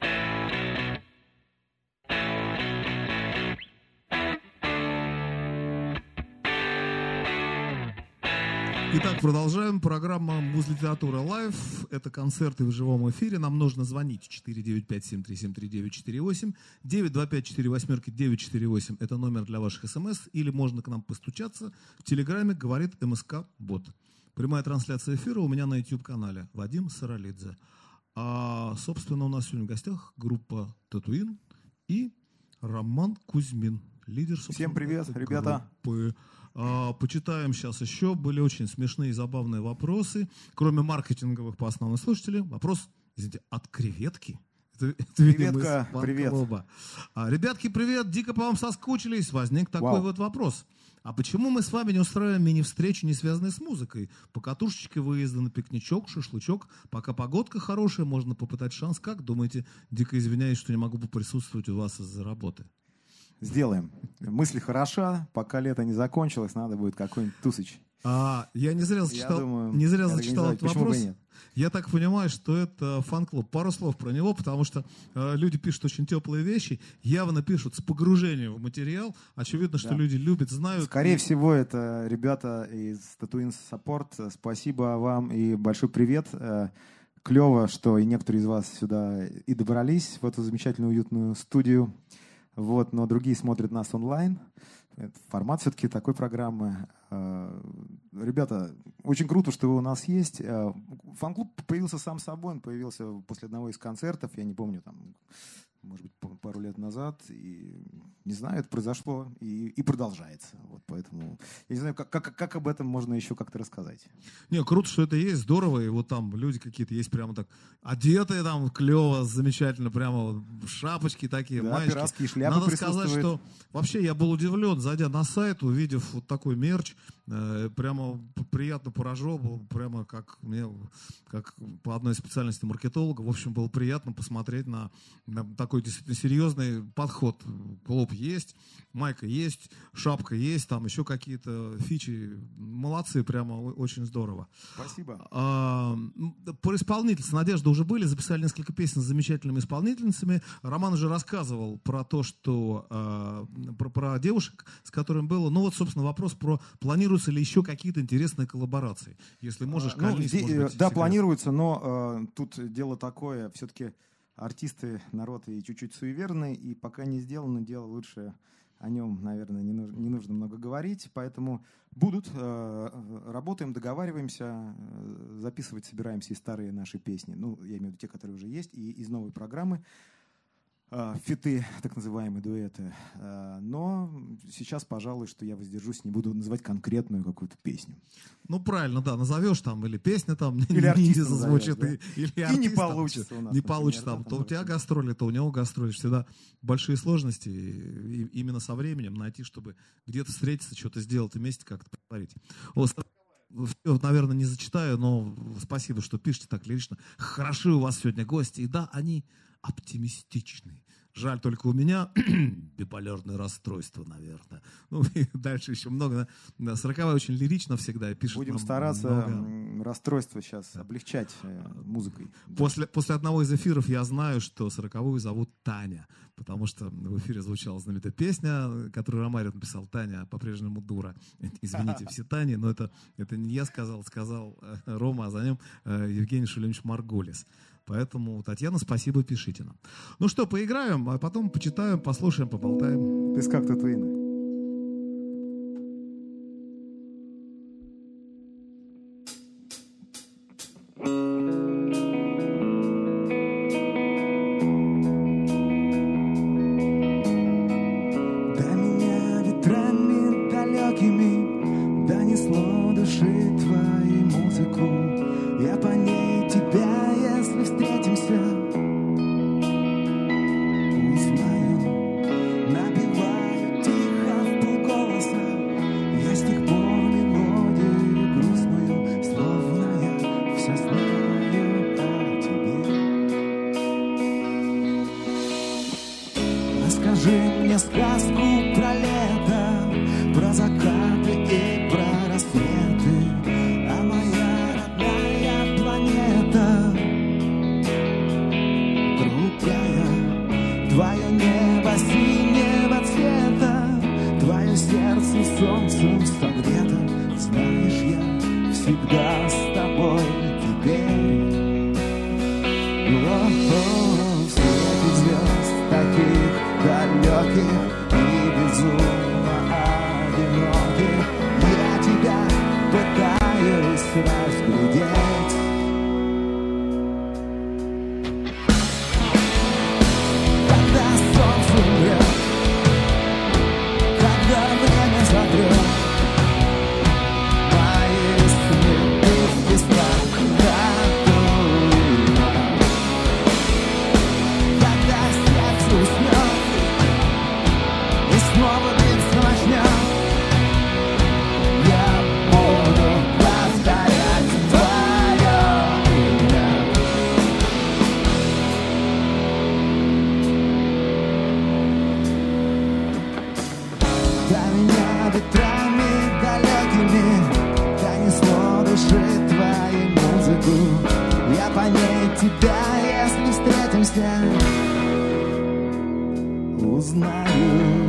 Итак, продолжаем. Программа «Музлитература Лайв». Это концерты в живом эфире. Нам нужно звонить 495-7373948, 925-48-948. Это номер для ваших смс. Или можно к нам постучаться. В Телеграме говорит МСК-бот. Прямая трансляция эфира у меня на YouTube-канале. Вадим Саралидзе. А, собственно, у нас сегодня в гостях группа «Татуин» и Роман Кузьмин. Лидер, Всем привет, ребята. Группы. Почитаем сейчас еще. Были очень смешные и забавные вопросы. Кроме маркетинговых по основным слушателям. Вопрос, извините, от креветки. Это, Креветка, привет. Ребятки, привет. Дико по вам соскучились. Возник такой вот вопрос. А почему мы с вами не устраиваем мини-встречи, не связанные с музыкой? Покатушечки, выезды на пикничок, шашлычок. Пока погодка хорошая, можно попытать шанс. Как думаете? Дико извиняюсь, что не могу поприсутствовать у вас из-за работы. Сделаем. Мысль хороша. Пока лето не закончилось, надо будет какой-нибудь тусыч. Я не зря зачитал, зачитал этот вопрос. Я так понимаю, что это фан-клуб. Пару слов про него, потому что люди пишут очень теплые вещи, явно пишут с погружением в материал. Очевидно, что люди любят, знают. Скорее всего, это ребята из Tatooine Support. Спасибо вам и большой привет. Клево, что и некоторые из вас сюда и добрались в эту замечательную уютную студию. Вот, но другие смотрят нас онлайн. Это формат все-таки такой программы. Ребята, очень круто, что вы у нас есть. Фан-клуб появился сам собой, он появился после одного из концертов, я не помню, там, может быть, пару лет назад. И не знаю, это произошло и продолжается. Вот поэтому я не знаю, как об этом можно еще как-то рассказать. Не, круто, что это есть, здорово. И вот там люди какие-то есть прямо так одетые, там клево, замечательно, прямо шапочки такие, да, маечки. пиратские шляпы. Надо сказать, что вообще я был удивлен, зайдя на сайт, увидев вот такой мерч, прямо приятно поражен был, прямо как по одной специальности маркетолога. В общем, было приятно посмотреть на такой действительно серьезный подход. Клуб есть, майка есть, шапка есть, там еще какие-то фичи. Молодцы, прямо очень здорово. Спасибо. Про исполнительство. Надежда уже были, записали несколько песен с замечательными исполнительницами. Роман уже рассказывал про то, что про девушек, с которыми было. Ну вот, собственно, вопрос про планируются ли еще какие-то интересные коллаборации. Если можешь, колись, может быть, да, планируется, но тут дело такое, все-таки артисты, народ и чуть-чуть суеверный, и пока не сделано дело, лучше о нем, наверное, не нужно много говорить, поэтому будут, работаем, договариваемся, записывать собираемся и старые наши песни, ну, я имею в виду те, которые уже есть, и из новой программы, фиты, так называемые дуэты, но сейчас, пожалуй, что я воздержусь, не буду называть конкретную какую-то песню. Ну, правильно, да, назовешь там, или песня там, или артист зазвучит, да? Или и артист, не получится там, у нас. Не получится, например, там, то у тебя гастроли, то у него гастроли, всегда большие сложности, и именно со временем найти, чтобы где-то встретиться, что-то сделать вместе, как-то повторить. Вот, наверное, не зачитаю, но спасибо, что пишете так лирично. Хороши у вас сегодня гости, и да, они оптимистичный. Жаль, только у меня биполярное расстройство, наверное. Ну, и дальше еще много. 40-е очень лирично всегда. Пишет будем стараться расстройство сейчас облегчать музыкой. После одного из эфиров я знаю, что 40-ю зовут Таня, потому что в эфире звучала знаменитая песня, которую Ромарин написал. Таня по-прежнему дура. Извините, все Тани, но это не я сказал Рома, а за ним Евгений Шулемович Марголис. Поэтому, Татьяна, спасибо, пишите нам. Ну что, поиграем, а потом почитаем, послушаем, поболтаем. Ты как Татуин? До меня ветрами далекими донесло души твоей музыку. Я по ней тебя, если встретимся, узнаю. Напеваю тихо вполголоса, я с тех пор мелодию грустную, словно я все знаю о тебе. Расскажи мне сказку про лето, про закаты и про рассветы, а моя родная планета Твое небо синего цвета, твое сердце солнцем согрето. Знаешь, я всегда с тобой теперь. В свете звезд таких далеких и безумно одиноких я тебя пытаюсь разглядеть. Когда солнце умрет, когда время сотрет мои следы в песках, когда сердце уснет и снова биться начнет, я буду повторять твое имя. До меня ветрами далекими донесло души твою музыку. Я по ней тебя, если встретимся, узнаю.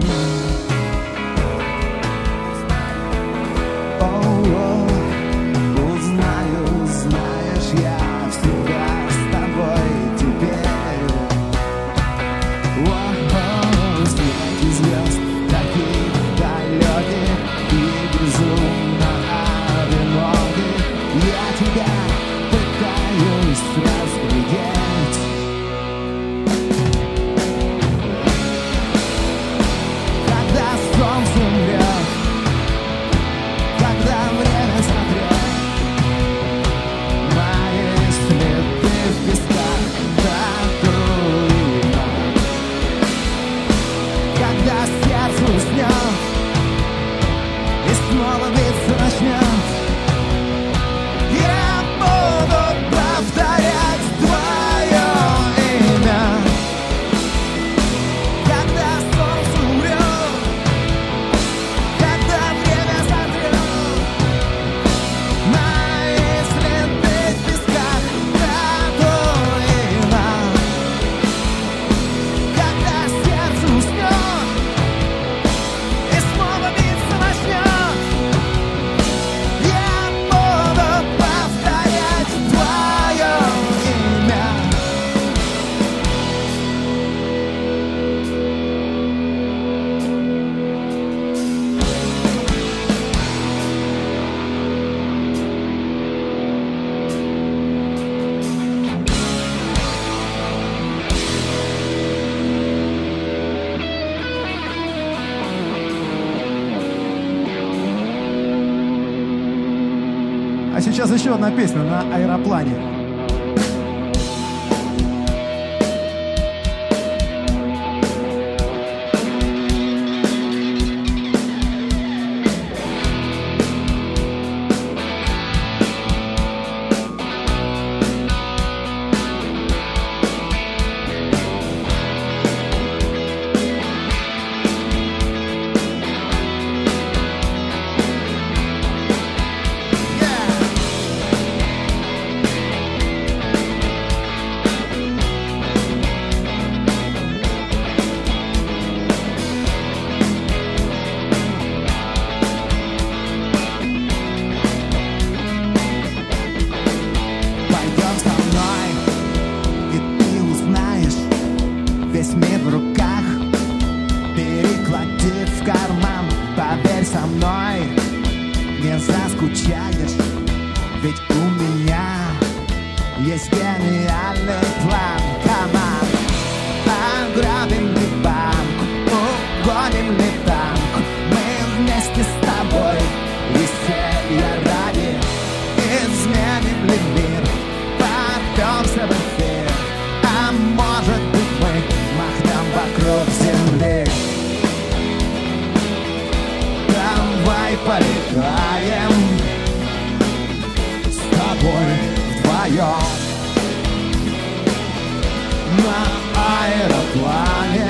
Узнаю, знаешь, я всегда с тобой теперь. В свете звезд таких далеких и безумно одиноких я тебя пытаюсь разглядеть. Когда солнце умрет, когда время сотрет мои следы в песках татуировок, когда сердце уснет и снова биться начнет, я буду повторять твое имя. Когда солнце умрет, когда время сотрет мои следы в песках татуировок, когда сердце уснет и снова биться начнет, я буду повторять твое имя. А сейчас еще одна песня на аэроплане. Пойдем со мной, и ты узнаешь весь мир в руках. Переклади в карман, поверь со мной, не заскучаешь, ведь у меня есть гениальный план. Команд, ограбим ли банк, угоним ли танк, мы вместе с тобой веселья ради изменим ли мир, порвемся в эфир, а может быть мы махнем вокруг земли. Давай полетаем с тобой вдвоем на аэроплане.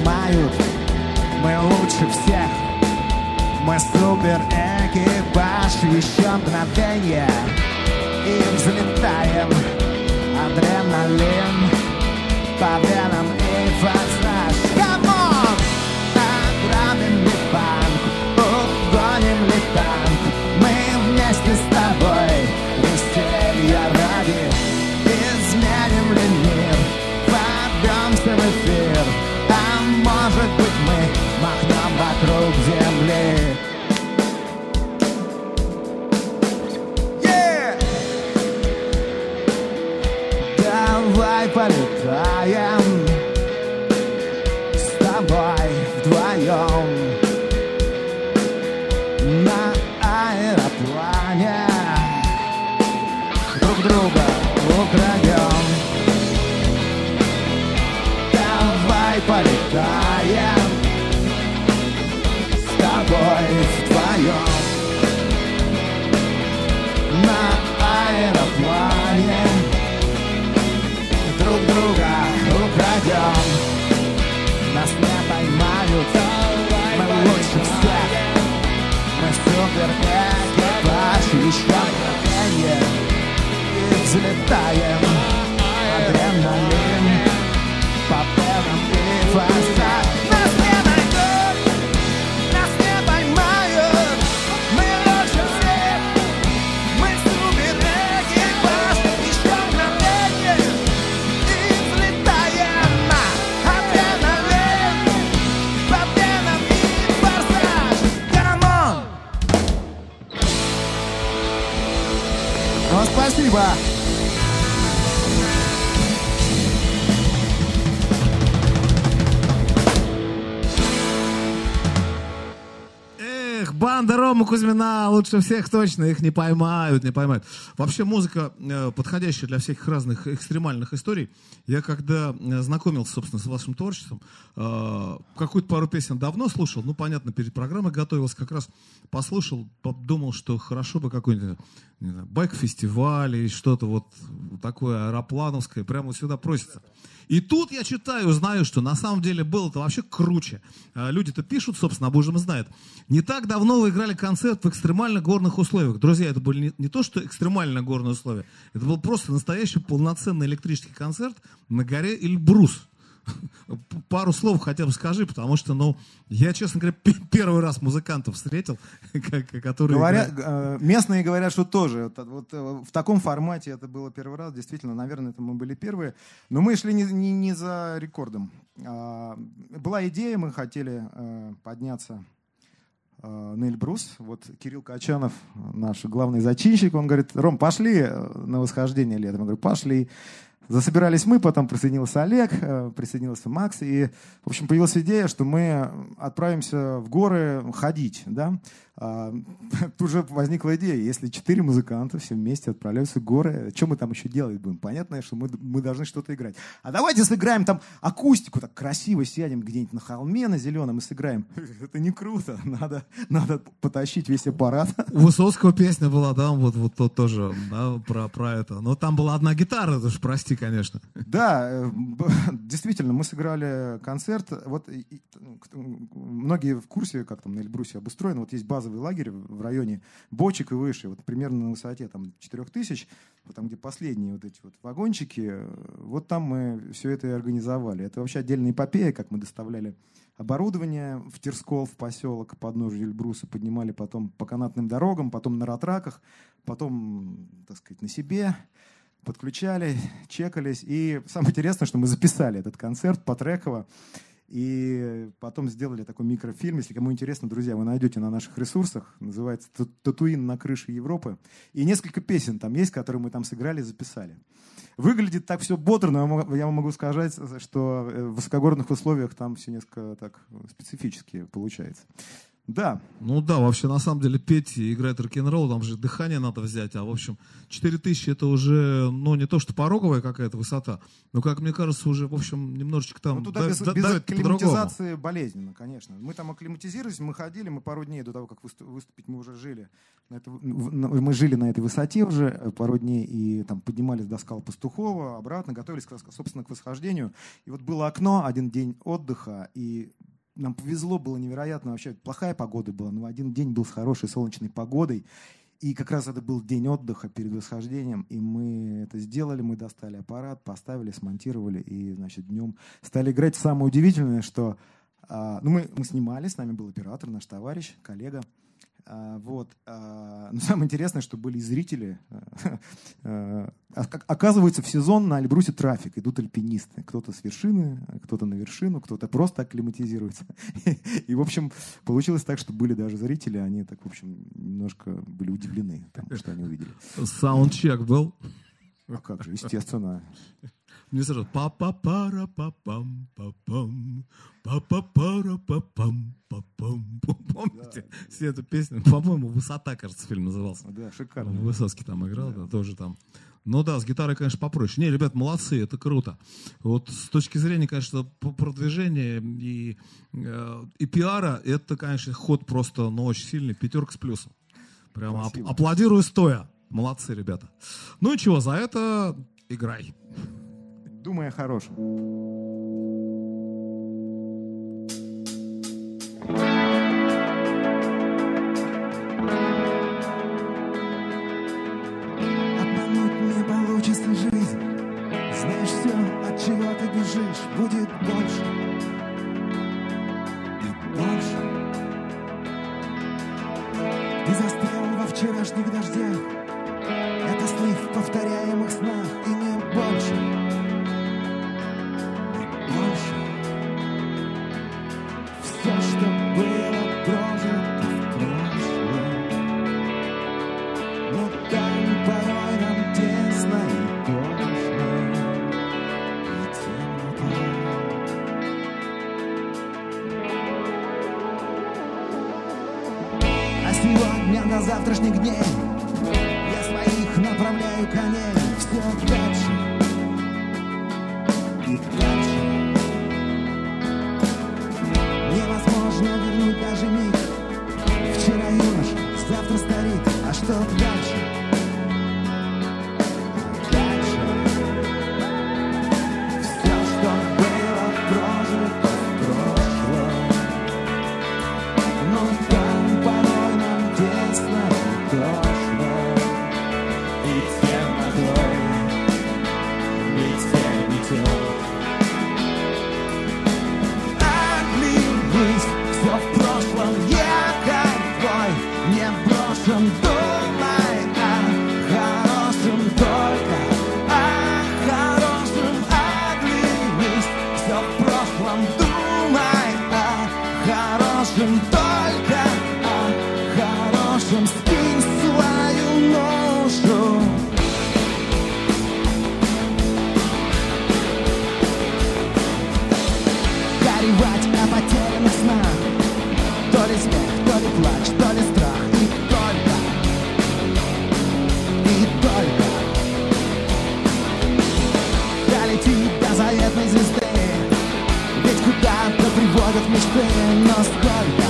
поймают, мы лучше всех. Мы супер экипаж, еще мгновенье и взлетаем. Адреналин по венам и форсаж. Come on! Ограбим ли банк, угоним ли танк? Мы вместе с тобой, веселья ради. Изменим ли мир, ворвемся в эфир? А может быть мы махнем вокруг земли? Давай полетаем с тобой вдвоем на аэроплане, друг друга украдем. Давай полетаем с тобой вдвоем на аэроплане, друг друга украдем. Нас не поймают, мы лучше всех. Мы супер экипаж, еще мгновенье и взлетаем. Адреналин по пенам и форсаж. Нас не найдут, нас не поймают, мы лучше всех. Мы супер экипаж, еще мгновенье и взлетаем. Адреналин по пенам и форсаж. Come on! Ну, спасибо! Эх, банда Ромы Кузьмина лучше всех точно, их не поймают, не поймают. Вообще музыка, подходящая для всяких разных экстремальных историй. Я когда знакомился, собственно, с вашим творчеством, какую-то пару песен давно слушал, ну, понятно, перед программой готовился, как раз послушал, подумал, что хорошо бы какой-нибудь, не знаю, байк-фестиваль или что-то вот такое аэроплановское, прямо сюда просится. И тут я читаю, знаю, что на самом деле было-то вообще круче. Люди-то пишут, собственно, об этом знают. Не так давно вы играли концерт в экстремальных горных условиях. Друзья, это были не то, что экстремальные горные условия. Это был просто настоящий полноценный электрический концерт на горе Эльбрус. Пару слов хотя бы скажи, потому что, ну, я, честно говоря, первый раз музыкантов встретил, которые... Местные говорят, что тоже. Вот в таком формате это было первый раз. Действительно, наверное, это мы были первые. Но мы шли не за рекордом. Была идея, мы хотели подняться на Эльбрус. Вот Кирилл Качанов, наш главный зачинщик, он говорит: Ром, пошли на восхождение летом. Я говорю: пошли. Засобирались мы, потом присоединился Олег, присоединился Макс, и, в общем, появилась идея, что мы отправимся в горы ходить, да. Тут же возникла идея: если 4 музыканта все вместе отправляются в горы, что мы там еще делать будем? Понятно, что мы должны что-то играть. А давайте сыграем там акустику, так красиво сядем где-нибудь на холме, на зеленом и сыграем. Это не круто, надо потащить весь аппарат. У Высоцкого песня была, да, вот тот тоже, да, про это. Но там была одна гитара, это ж, прости, конечно. Да, действительно, мы сыграли концерт. Вот многие в курсе, как там на Эльбрусе обустроено. Вот есть базовый лагерь в районе Бочек и выше, вот примерно на высоте там 4000, вот там, где последние вот эти вот вагончики, вот там мы все это и организовали. Это вообще отдельная эпопея, как мы доставляли оборудование в Терскол, в поселок, к подножию Эльбруса, поднимали потом по канатным дорогам, потом на ратраках, потом, так сказать, на себе, подключали, чекались. И самое интересное, что мы записали этот концерт потреково. И потом сделали такой микрофильм. Если кому интересно, друзья, вы найдете на наших ресурсах. Называется «Татуин на крыше Европы». И несколько песен там есть, которые мы там сыграли, записали. Выглядит так все бодро, но я вам могу сказать, что в высокогорных условиях там все несколько так специфически получается. Да. Ну да, вообще, на самом деле, петь и играть рок-н-ролл, там же дыхание надо взять, а в общем, 4000 это уже, ну, не то, что пороговая какая-то высота, но, как мне кажется, уже, в общем, немножечко там... Ну, туда без акклиматизации болезненно, конечно. Мы там акклиматизировались, мы ходили, мы пару дней до того, как выступить, мы уже жили. Мы жили на этой высоте уже пару дней и там поднимались до скал Пастухова, обратно, готовились, собственно, к восхождению. И вот было окно, один день отдыха, и нам повезло, было невероятно. Вообще плохая погода была, но один день был с хорошей солнечной погодой. И как раз это был день отдыха перед восхождением, и мы это сделали, мы достали аппарат, поставили, смонтировали, и, значит, днем стали играть. Самое удивительное, что мы снимали, с нами был оператор, наш товарищ, коллега. Но самое интересное, что были и зрители. Оказывается, в сезон на Эльбрусе трафик, идут альпинисты. Кто-то с вершины, кто-то на вершину, кто-то просто акклиматизируется. И, в общем, получилось так, что были даже зрители, они так, в общем, немножко были удивлены тому, что они увидели. Саундчек был. А как же, естественно. Мне сразу па-па-пара-па-пам, па-пам, па-па-пара-па-пам, па-пам. Помните? Все эту песню, по-моему, «Высота», кажется, фильм назывался. Да, шикарно. Высоцкий там играл, да, тоже там. Ну да, с гитарой, конечно, попроще. Не, ребят, молодцы, это круто. Вот с точки зрения, конечно, продвижения и пиара, это, конечно, ход просто, ну, очень сильный, 5 с плюсом. Прямо аплодирую стоя. Молодцы, ребята. Ну и чего, за это играй. Думай о хорошем. Обмануть не получится жизнь. Знаешь все, от чего ты бежишь, будет больше и больше. Ты застрял во вчерашних дождях. Это сны в повторяемых снах, и не больше. Все, что было прожито в прошлом, но там порой нам тесно и тошно, и темнота. А сегодня до завтрашних дней я своих направляю коней все дальше и дальше. Невозможно вернуть даже миг. Вчера юноша, завтра старик. А что дальше? Дальше все, что было прожито в прошлом, но там порой нам тесно и тошно, и темнотой метель метет. Все в прошлом, якорь твой не брошен. Думай о хорошем только, о хорошем. Оглянись, все в прошлом. Думай о хорошем только, о хорошем. Скинь свою ношу. Горевать о потерянных снах. То ли смех, то ли плач, то ли страх. И только долетит до заветной звезды. Ведь куда-то приводят мечты. Но сколько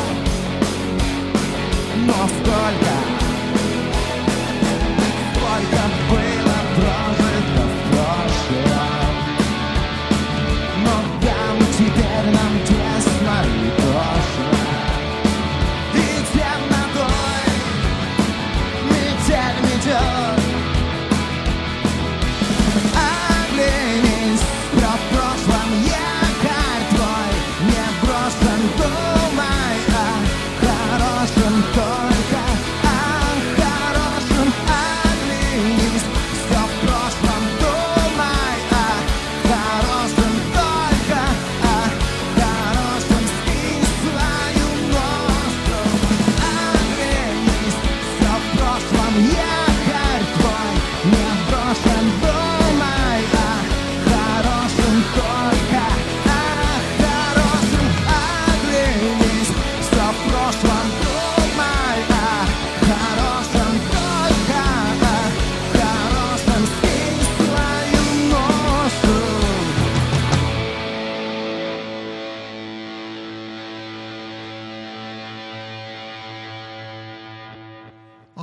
было прожито в прошлом, но там теперь нам тесно и тошно, и темнотой метель метет. Оглянись, про прошлом якорь твой не брошен. Думай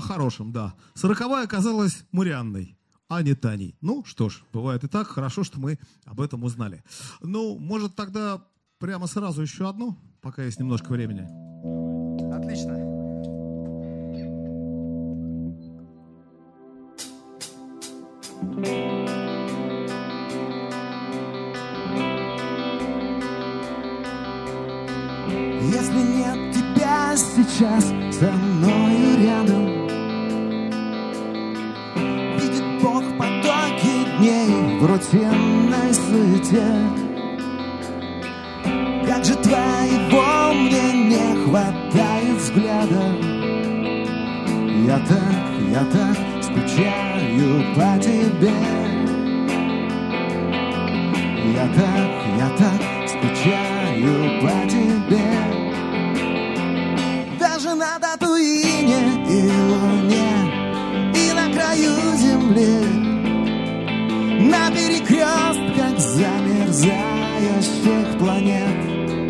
хорошем, да. 40-я оказалась Марианной, а не Таней. Ну, что ж, бывает и так. Хорошо, что мы об этом узнали. Ну, может, тогда прямо сразу еще одну, пока есть немножко времени. Отлично. Если нет тебя сейчас со мною рядом, видит Бог потоки дней в рутинной суете. Как же твоего мне не хватает взгляда. Я так скучаю по тебе. Я так скучаю по тебе. Даже на Татуине и Луне, и на краю земли, на перекрестках замерзающих планет.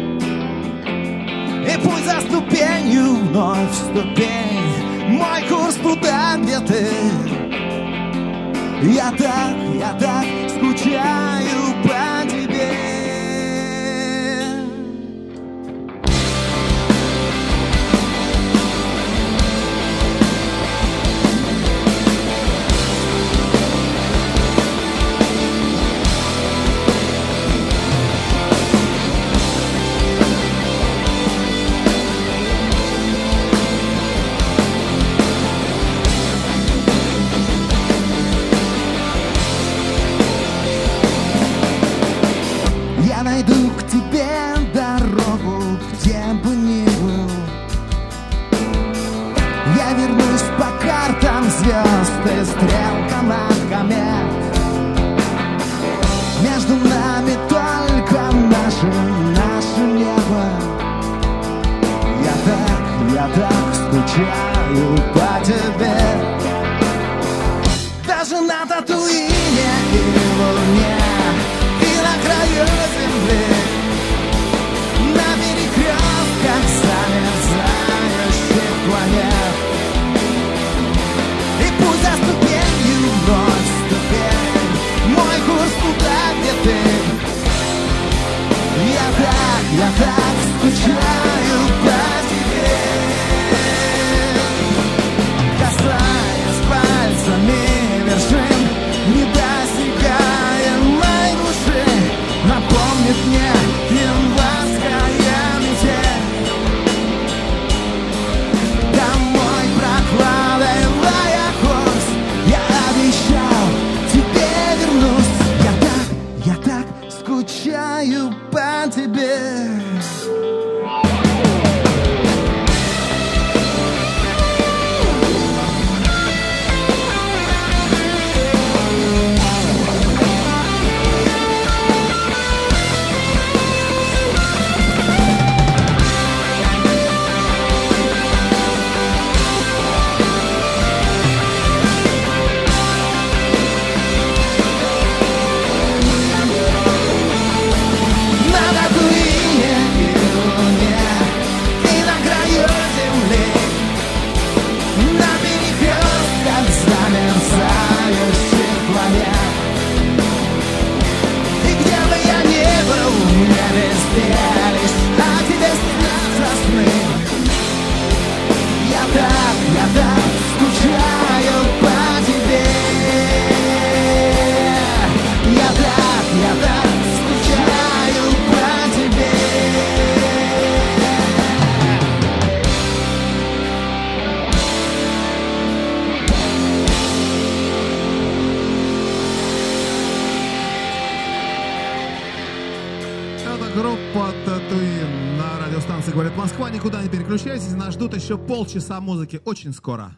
И путь за ступенью вновь ступень, мой курс туда, где ты. Я так скучаю по тебе. Я найду к тебе дорогу, где бы ни был. Я вернусь по картам звезд и стрелкам от комет. Между нами только наше небо. Я так скучаю по тебе. Даже на Татуине и Луне, и на краю земли, на перекрестках замерзающих планет. И путь за ступенью вновь ступень, мой курс туда, где ты. Я так скучаю по тебе. Касаясь пальцами вершин недосягаемой души, напомнит мне январская метель. Домой прохладой лая курс, я обещал, тебе вернусь. Я так скучаю по тебе. На Татуине и Луне, и на краю земли, на перекрестках замерзающих планет. И где бы я ни был, мне везде лишь о тебе снятся сны. Я так скучаю по тебе. Я так скучаю по тебе. Это группа Татуин на радиостанции «Говорит Москва». Никуда не переключайтесь, нас ждут еще полчаса музыки очень скоро.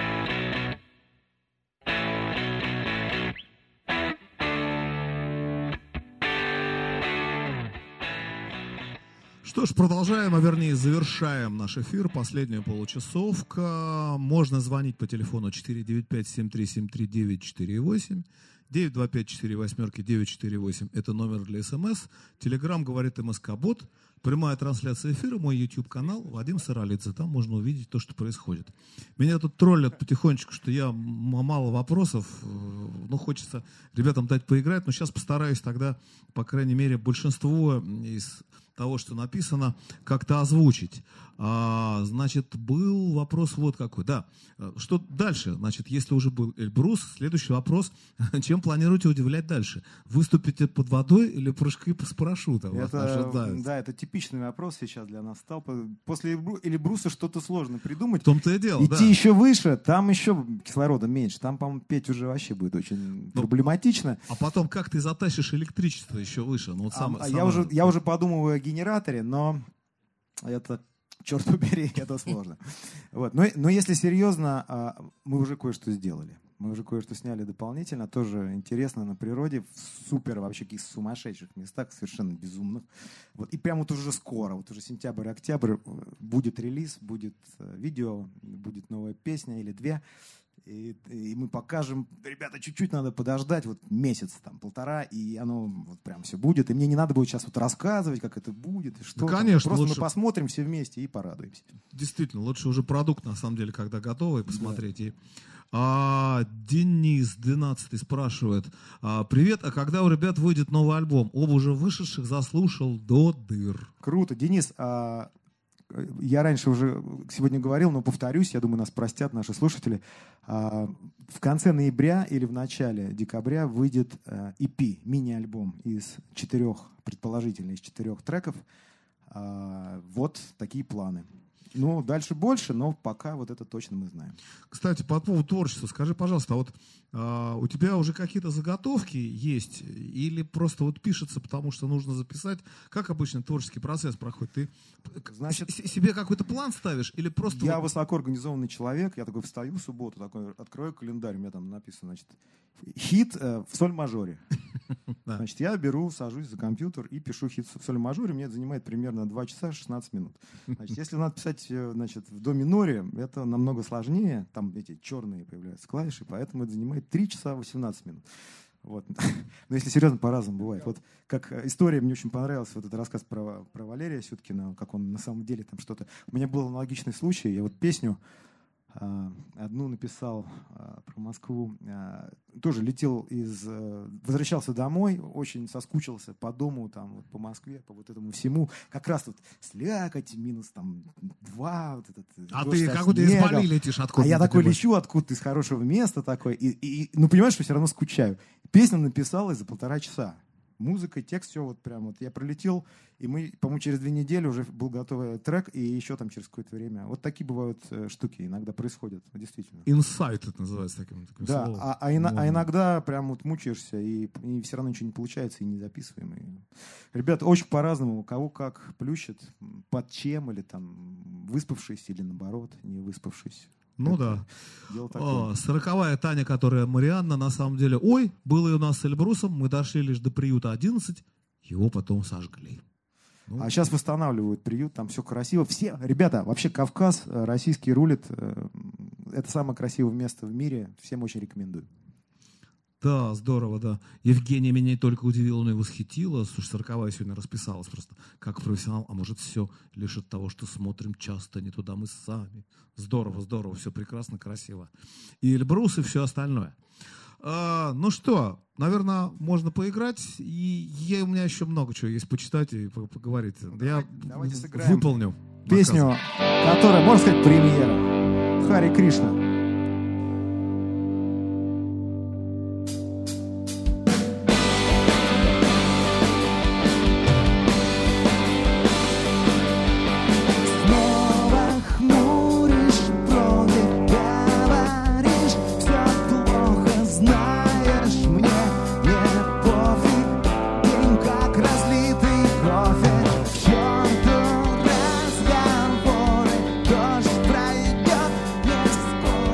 Что ж, продолжаем, а вернее завершаем наш эфир, последняя получасовка. Можно звонить по телефону 495-7373-948, 925-48-948, это номер для СМС. Телеграм говорит МСК-бот, Прямая трансляция эфира, мой YouTube-канал Вадим Саралидзе. Там можно увидеть то, что происходит. Меня тут троллят потихонечку, что я мало вопросов. Ну, хочется ребятам дать поиграть. Но сейчас постараюсь тогда, по крайней мере, большинство из того, что написано, как-то озвучить. Значит, был вопрос вот какой. Да, что дальше? Значит, если уже был Эльбрус, следующий вопрос. Чем планируете удивлять дальше? Выступите под водой или прыжки с парашютом? Да, это типичный вопрос сейчас для нас стал. После Эльбруса что-то сложно придумать. В том-то и дело, Идти еще выше, там еще кислорода меньше. Там, по-моему, петь уже вообще будет очень проблематично. А потом как ты затащишь электричество еще выше? Ну, вот я уже подумываю о генераторе, но это, черт побери, это сложно. Вот. Но если серьезно, мы уже кое-что сделали. Мы уже кое-что сняли дополнительно, тоже интересно, на природе, в супер вообще каких-то сумасшедших местах, совершенно безумных. Вот. И прямо вот уже скоро, вот уже сентябрь-октябрь, будет релиз, будет видео, будет новая песня или две. И мы покажем, ребята, чуть-чуть надо подождать, вот месяц, там, полтора, и оно вот прям все будет. И мне не надо будет сейчас вот рассказывать, как это будет, и что. Да, конечно, просто лучше... мы посмотрим все вместе и порадуемся. Действительно, лучше уже продукт, на самом деле, когда готовый, посмотреть. Да. Денис 12 спрашивает: привет, а когда у ребят выйдет новый альбом? Оба уже вышедших заслушал до дыр. Круто. Денис, я раньше уже сегодня говорил, но повторюсь, я думаю, нас простят наши слушатели. В конце ноября или в начале декабря выйдет EP, мини-альбом предположительно из 4 треков. Вот такие планы. Ну, дальше больше, но пока вот это точно мы знаем. Кстати, по поводу творчества, скажи, пожалуйста, вот у тебя уже какие-то заготовки есть или просто вот пишется, потому что нужно записать? Как обычно творческий процесс проходит? Ты себе какой-то план ставишь или просто... Я высоко организованный человек, я такой встаю в субботу, такой открою календарь, у меня там написано, значит, хит в соль-мажоре. Значит, я сажусь за компьютер и пишу хит в соль-мажоре, мне это занимает примерно 2 часа 16 минут. Значит, если надо писать, значит, в до-миноре, это намного сложнее, там эти черные появляются клавиши, поэтому это занимает 3 часа 18 минут. Вот. Но если серьезно, по-разному бывает. Вот как история, мне очень понравилась, вот этот рассказ про Валерия Сюткина, как он на самом деле там что-то... У меня был аналогичный случай, я вот песню одну написал про Москву, тоже летел возвращался домой, очень соскучился по дому, там, вот, по Москве, по вот этому всему. Как раз тут слякоть, минус там 2. Вот этот, а ты как-то из Бали летишь откуда? А я такой лечу откуда-то из хорошего места такой. Ну, понимаешь, что все равно скучаю. Песню написал за 1,5 часа. Музыка, текст, все вот прям вот. Я пролетел, и мы, по-моему, через 2 недели уже был готовый трек, и еще там через какое-то время. Вот такие бывают штуки, иногда происходят, действительно. Инсайт это называется таким да, словом. А иногда прям вот мучаешься, и все равно ничего не получается, и не записываем. Ребята очень по-разному, у кого как плющит, под чем, или там выспавшись, или наоборот, не выспавшись. Ну да. 40-я Таня, которая Марианна, на самом деле, было и у нас с Эльбрусом, мы дошли лишь до приюта 11, его потом сожгли. А сейчас восстанавливают приют, там все красиво. Все, ребята, вообще Кавказ российский рулит. Это самое красивое место в мире. Всем очень рекомендую. Да, здорово, да. Евгения меня только удивила, но и восхитила. Слушай, 40-я сегодня расписалась просто как профессионал. А может, все лишь от того, что смотрим часто не туда мы сами. Здорово, здорово, все прекрасно, красиво. И Эльбрус, и все остальное. Ну что, наверное, можно поиграть. И у меня еще много чего есть почитать и поговорить. Давайте сыграем выполню песню, которая, можно сказать, премьера. Хари Кришна. Дождь пройдет, не скоро.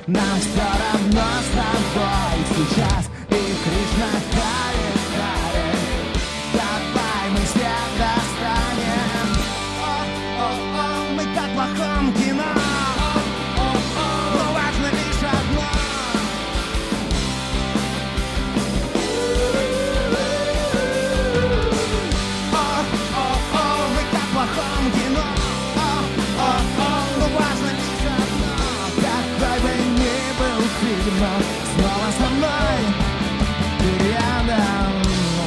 нам все равно с тобой сейчас. И Кришна Харе Харе, давай мы всех достанем. О-о-о, мы как в плохом кино, но важно лишь одно. О-о-о, мы как в плохом кино, но важно лишь одно. Какой бы ни был фильм, но снова со мной ты рядом.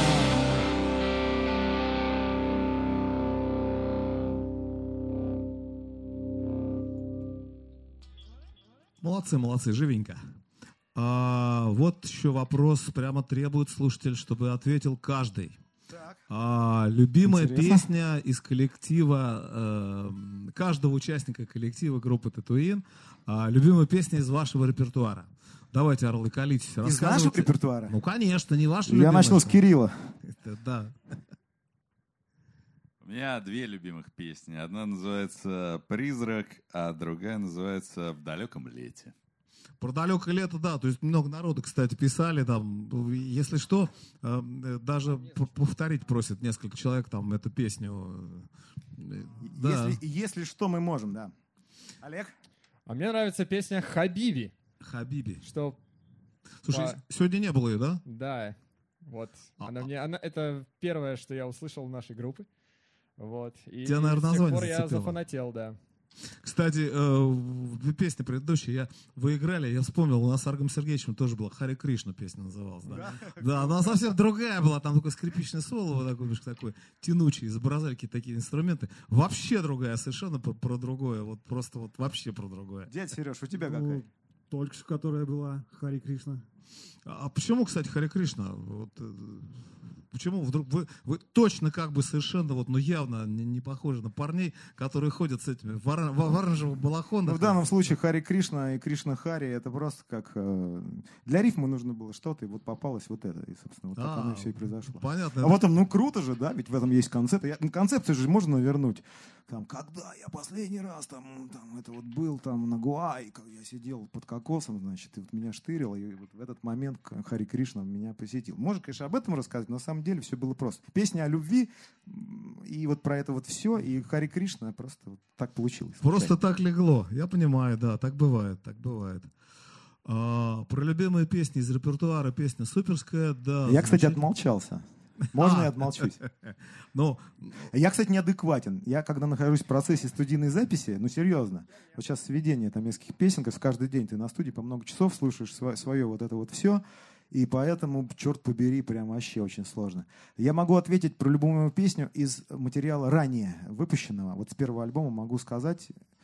Молодцы, молодцы, живенько. Вот еще вопрос, прямо требует слушатель, чтобы ответил каждый. Любимая Интересно. песня из коллектива, каждого участника коллектива группы Татуин, любимая песня из вашего репертуара. Давайте, орлы, колитесь. Из нашего рассказывайте. репертуара? Ну, конечно, не ваш Я любимый. начну с Кирилла. Да. У меня две любимых песни. Одна называется «Призрак», а другая называется «В далеком лете». Про далекое лето, да, то есть много народу, кстати, писали там, если что, даже повторить просят несколько человек там эту песню. Да. Если что, мы можем, да. Олег? А мне нравится песня «Хабиби», Хабиби. что... Слушай, по- сегодня не было ее, да? Да, вот. Это первое, что я услышал в нашей группе. Вот. И Тебя, наверное, с тех название пор я зацепило. зафанател, да. Кстати, песня предыдущая, вы играли, я вспомнил, у нас с Аргом Сергеевичем тоже была «Харе Кришна» песня называлась. Да, она совсем другая была, там такое скрипичное соло, вот такой тянучий, изображали какие-то такие инструменты. Вообще другая, совершенно про другое, вот просто вот вообще про другое. Дядя Сереж, у тебя какая? Только что которая была Хари Кришна. А почему, кстати, Харе Кришна? Вот, почему вдруг вы точно как бы совершенно вот, ну явно не похожи на парней, которые ходят с этими в оранжевых балахонах? Ну, в данном случае Хари Кришна и Кришна Хари это просто как... для рифмы нужно было что-то, и вот попалось вот это. И, собственно, вот так оно все и произошло. Понятно. А потом, ну круто же, да, ведь в этом есть концепция. Концепцию же можно вернуть. Там, когда я последний раз там это вот был там на Гуай, когда я сидел под кокосом, значит, и вот меня штырило, и вот в этот момент Хари Кришна меня посетил. Можно, конечно, об этом рассказать, но на самом деле все было просто. Песня о любви, и вот про это вот все, и Хари Кришна просто вот так получилось. Просто так легло. Я понимаю, да, так бывает, так бывает. Про любимые песни из репертуара песня суперская, да. Я, кстати, звучит. отмолчался. Можно я отмолчусь? Ну, Я, кстати, неадекватен. Я, когда нахожусь в процессе студийной записи, ну, серьезно, вот сейчас сведение там нескольких песен, каждый день ты на студии по много часов слушаешь свое вот это вот все, и поэтому, черт побери, прям вообще очень сложно. Я могу ответить про любую песню из материала ранее выпущенного. Вот с первого альбома могу сказать,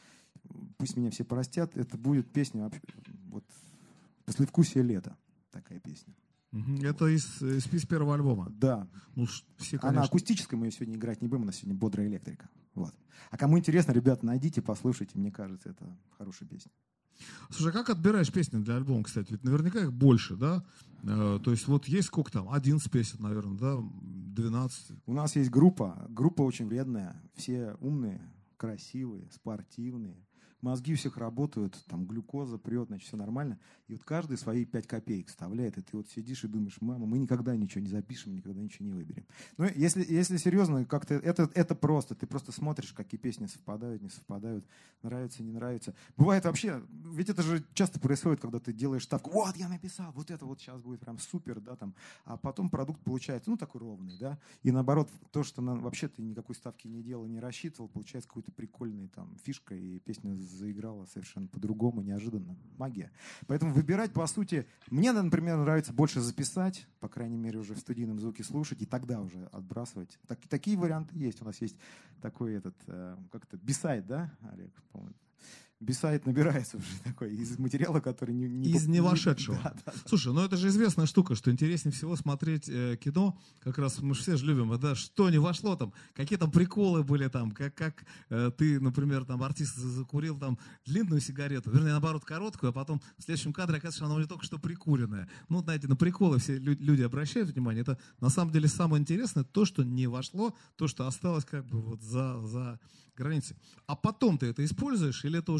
пусть меня все простят, это будет песня вот «Послевкусие лета». Такая песня. это из первого альбома. Да. Ну, все, Она конечно. акустическая, мы ее сегодня играть не будем, она сегодня бодрая электрика. Вот. А кому интересно, ребята, найдите, послушайте, мне кажется, это хорошая песня. Слушай, а как отбираешь песни для альбома, кстати? Ведь наверняка их больше, да? То есть вот есть сколько там? 11 песен, наверное, да? 12. У нас есть группа очень вредная, все умные, красивые, спортивные. Мозги у всех работают, там глюкоза прет, значит, все нормально. И вот каждый свои 5 копеек вставляет, и ты вот сидишь и думаешь, мама, мы никогда ничего не запишем, никогда ничего не выберем. Но если серьезно, как-то это просто. Ты просто смотришь, какие песни совпадают, не совпадают, нравится, не нравится. Бывает вообще, ведь это же часто происходит, когда ты делаешь ставку, вот я написал, вот это вот сейчас будет прям супер, да, там, а потом продукт получается, ну, такой ровный, да, и наоборот, то, что вообще ты никакой ставки не делал, не рассчитывал, получается какой-то прикольный там фишка, и песня заиграла совершенно по-другому, неожиданно. Магия. Поэтому выбирать, по сути, мне, например, нравится больше записать, по крайней мере, уже в студийном звуке слушать, и тогда уже отбрасывать. Такие варианты есть. У нас есть такой как-то бисайд, да, Олег, по-моему? Бисайд набирается уже такой из материала, который Из не вошедшего. Да. Слушай, ну это же известная штука, что интереснее всего смотреть кино, как раз мы же все же любим, да, что не вошло там, какие там приколы были там, как ты, например, там артист закурил там длинную сигарету, вернее, наоборот, короткую, а потом в следующем кадре оказывается, что она уже только что прикуренная. Ну, знаете, на приколы все люди обращают внимание. Это на самом деле самое интересное, то, что не вошло, то, что осталось как бы вот за границей. А потом ты это используешь, или это уже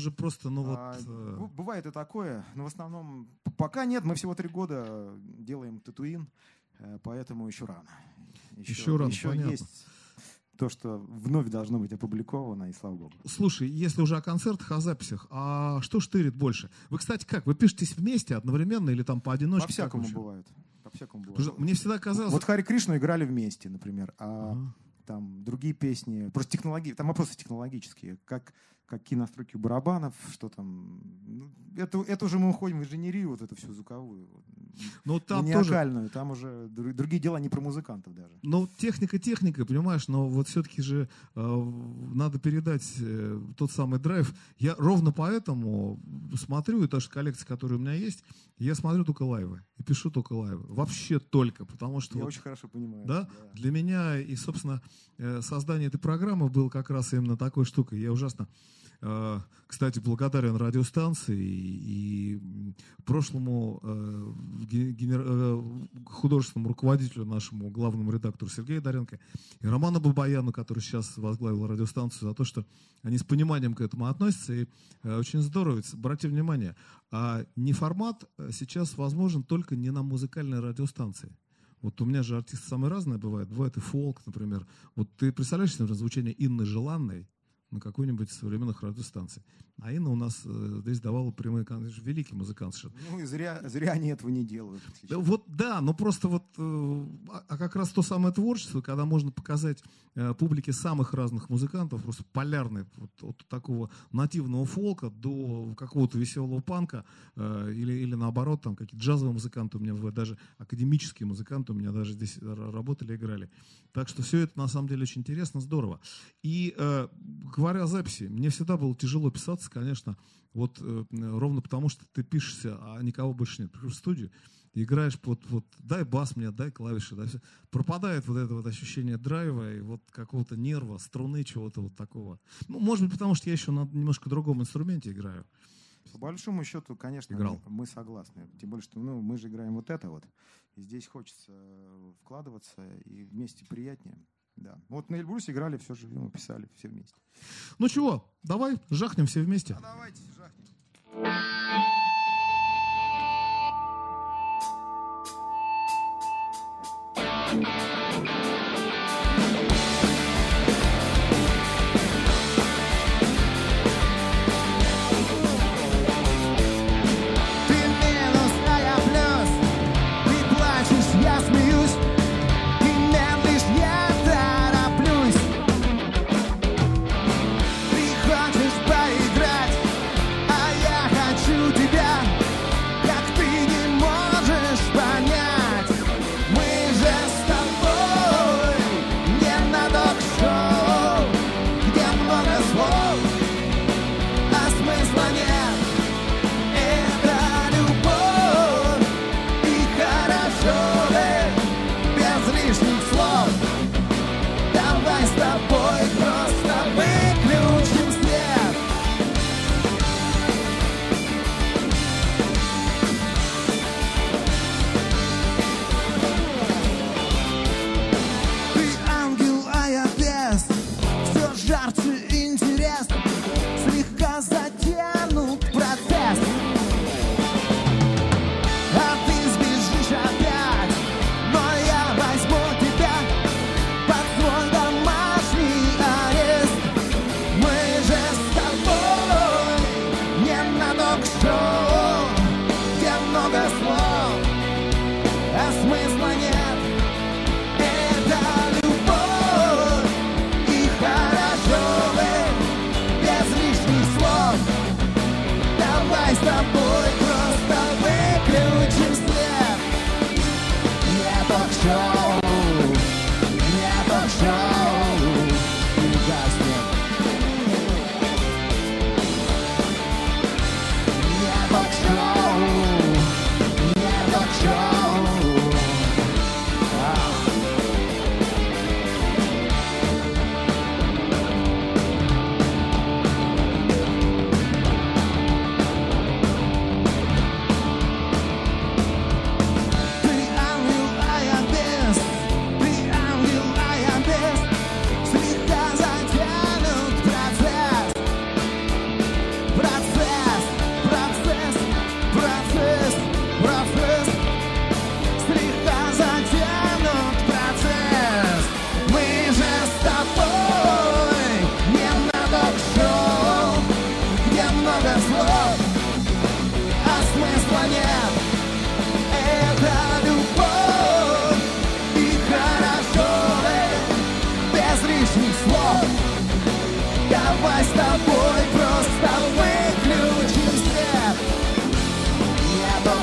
же просто, ну Бывает и такое, но в основном пока нет. Мы всего 3 года делаем Татуин, поэтому еще рано. Еще рано, понятно. Есть то, что вновь должно быть опубликовано, и слава богу. Слушай, если уже о концертах, о записях, а что штырит больше? Вы, кстати, как? Вы пишетесь вместе одновременно или там поодиночке? По-всякому бывает. Мне всегда казалось... Вот Хари Кришну играли вместе, например, там другие песни, просто технологии, там вопросы технологические, какие настройки у барабанов, что там. Это уже мы уходим в инженерию, вот эту всю звуковую. Ну, там маниакальную, там уже другие дела, не про музыкантов даже. Ну, техника, понимаешь, но вот все-таки же надо передать тот самый драйв. Я ровно поэтому смотрю, и та же коллекция, которая у меня есть, я смотрю только лайвы и пишу только лайвы. Вообще только, потому что... Я очень хорошо понимаю. Да? Для меня и, собственно, создание этой программы было как раз именно такой штукой. Я ужасно, кстати, благодарен радиостанции и прошлому художественному руководителю, нашему главному редактору Сергею Доренко и Роману Бабаяну, который сейчас возглавил радиостанцию, за то, что они с пониманием к этому относятся. И очень здорово. Обратите внимание, неформат сейчас возможен только не на музыкальной радиостанции. Вот у меня же артисты самые разные бывают. Бывает и фолк, например. Вот ты представляешь себе звучание Инны Желанной на какой-нибудь современных радиостанций. А Инна у нас здесь давала прямые концерты. Великий музыкант совершенно. Ну и зря они этого не делают. Вот да, но просто вот как раз то самое творчество, когда можно показать публике самых разных музыкантов, просто полярный, вот, от такого нативного фолка до какого-то веселого панка, или наоборот, там какие-то джазовые музыканты у меня бывают, даже академические музыканты у меня даже здесь работали, играли. Так что все это на самом деле очень интересно, здорово. И говоря о записи, мне всегда было тяжело писаться, конечно, вот ровно потому, что ты пишешься, а никого больше нет. Приходишь в студию, играешь, вот дай бас мне, дай клавиши, да, все. Пропадает вот это вот ощущение драйва и вот какого-то нерва, струны, чего-то вот такого. Ну, может быть, потому что я еще на немножко другом инструменте играю. По большому счету, конечно, мы согласны. Тем более, что мы же играем вот это вот. И здесь хочется вкладываться, и вместе приятнее. Да. Вот на Эльбрусе играли, все живем, писали все вместе. Ну чего, давай жахнем все вместе. Давайте жахнем.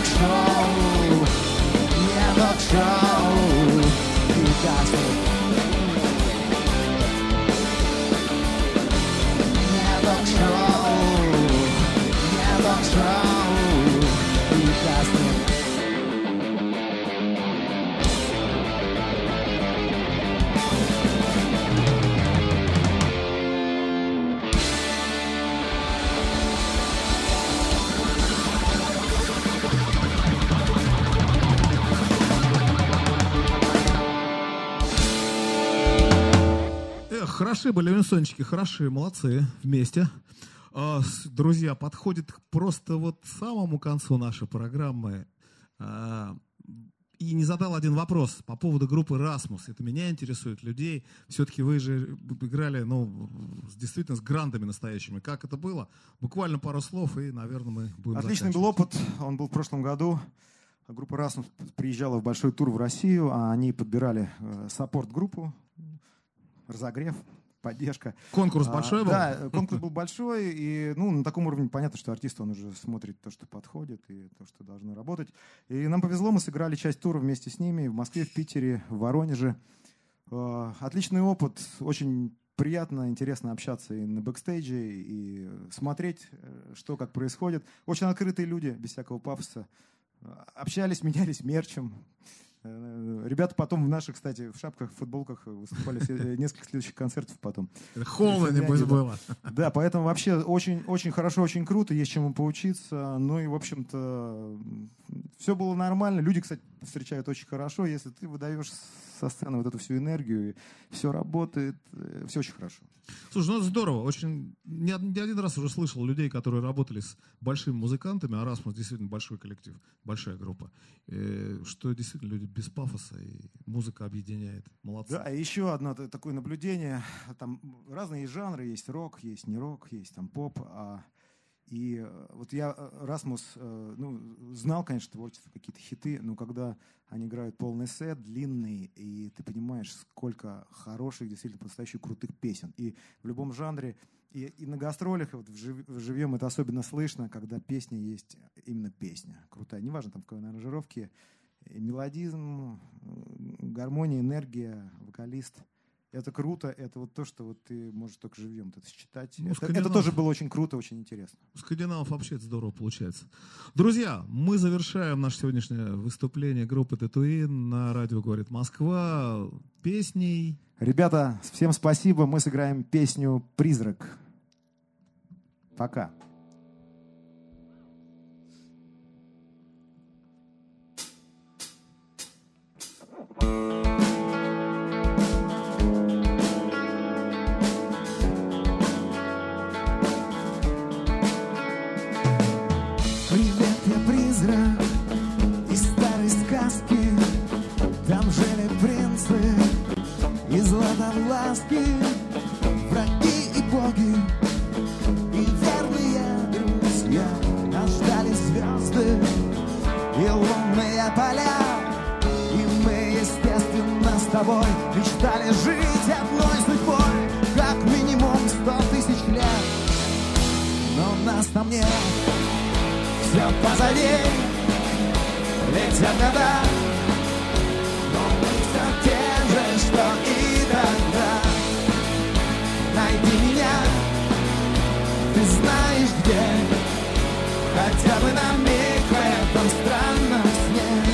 ток-шоу, не ток-шоу, и гаснет. Не ток-шоу, не ток-шоу, и гаснет. Хороши были унисончики, хороши, молодцы, вместе. Друзья, подходит просто вот к самому концу нашей программы. И не задал один вопрос по поводу группы «Расмус». Это меня интересует, людей. Все-таки вы же играли, действительно с грандами настоящими. Как это было? Буквально пару слов, и, наверное, мы будем Отличный был опыт. Он был в прошлом году. Группа «Расмус» приезжала в большой тур в Россию, а они подбирали саппорт-группу, разогрев, поддержка. Конкурс большой был? Да, конкурс был большой, и на таком уровне понятно, что артист, он уже смотрит то, что подходит, и то, что должно работать. И нам повезло, мы сыграли часть тура вместе с ними в Москве, в Питере, в Воронеже. Отличный опыт, очень приятно, интересно общаться и на бэкстейдже, и смотреть, что как происходит. Очень открытые люди, без всякого пафоса. Общались, менялись мерчем. Ребята потом в наших, кстати, в шапках, в футболках выступали несколько следующих концертов потом. Холодно, небось, было. Да, поэтому вообще очень, очень хорошо, очень круто, есть чему поучиться. Ну и, в общем-то, все было нормально. Люди, кстати, встречают очень хорошо. Если ты выдаешь со сцены вот эту всю энергию, все работает, все очень хорошо. Слушай, это здорово. Очень не один раз уже слышал людей, которые работали с большими музыкантами, а «Расмус» действительно большой коллектив, большая группа. Что действительно люди без пафоса, и музыка объединяет. Молодцы. Да, и еще одно такое наблюдение. Там разные жанры, есть рок, есть не рок, есть там поп. И вот я «Расмус» знал, конечно, творчество, какие-то хиты, но когда они играют полный сет, длинный, и ты понимаешь, сколько хороших, действительно, по-настоящему крутых песен. И в любом жанре, и на гастролях, и вот вживьем это особенно слышно, когда песня есть именно песня крутая. Неважно, там в какой аранжировке, мелодизм, гармония, энергия, вокалист. Это круто, это вот то, что вот ты можешь только живьем это считать. Это тоже было очень круто, очень интересно. У скандинавов вообще это здорово получается. Друзья, мы завершаем наше сегодняшнее выступление группы «Татуин» на радио «Говорит Москва» песней. Ребята, всем спасибо. Мы сыграем песню «Призрак». Пока. Из старой сказки там жили принцы и златовласки, враги и боги, и верные друзья. Нас ждали звезды и лунные поля, и мы, естественно, с тобой мечтали жить одной судьбой, как минимум 100 тысяч лет. Но нас там нет, все позади. Летят года, но мы все те же, что и тогда. Найди меня, ты знаешь где, хотя бы на миг в этом странном сне.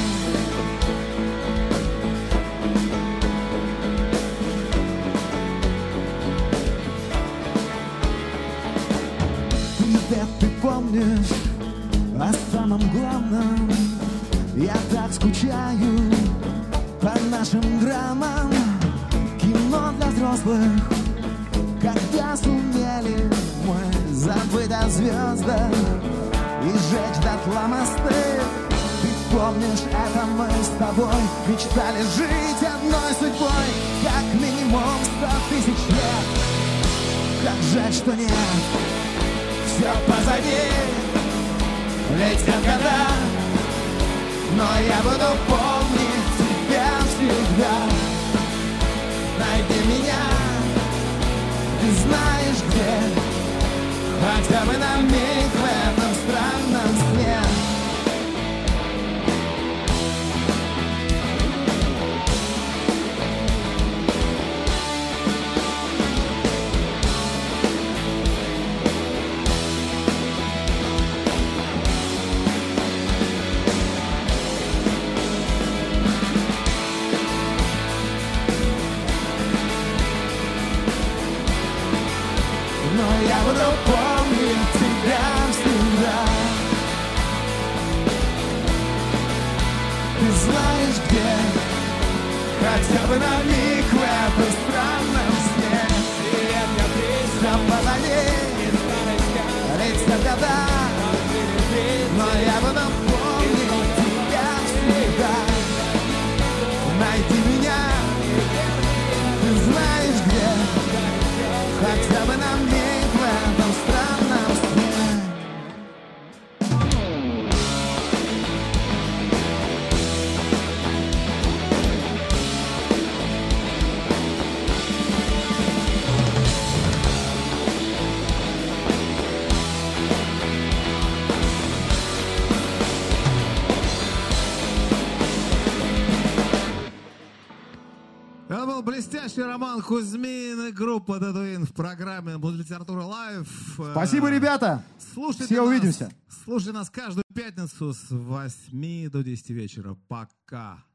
Привет, ты помнишь о самом главном? Я так скучаю по нашим драмам. Кино для взрослых, когда сумели мы забыть о звездах и сжечь дотла мосты. Ты помнишь, это мы с тобой мечтали жить одной судьбой, как минимум 100 тысяч лет. Как жаль, что нет, все позади. Летят года, но я буду помнить тебя всегда. Найди меня, ты знаешь где, хотя бы на миг в этом странном сне. знаешь где, хотя бы на миг в этом странном сне. Там позади лица года, но я буду помнить тебя всегда. Найди меня, ты знаешь где, хотя бы на миг в этом странном сне. Это был блестящий Роман Кузьмин и группа «Дедуин» в программе «Литература Лайв». Спасибо, ребята. Слушайте Все нас, увидимся. Слушайте нас каждую пятницу с 8 до 10 вечера. Пока.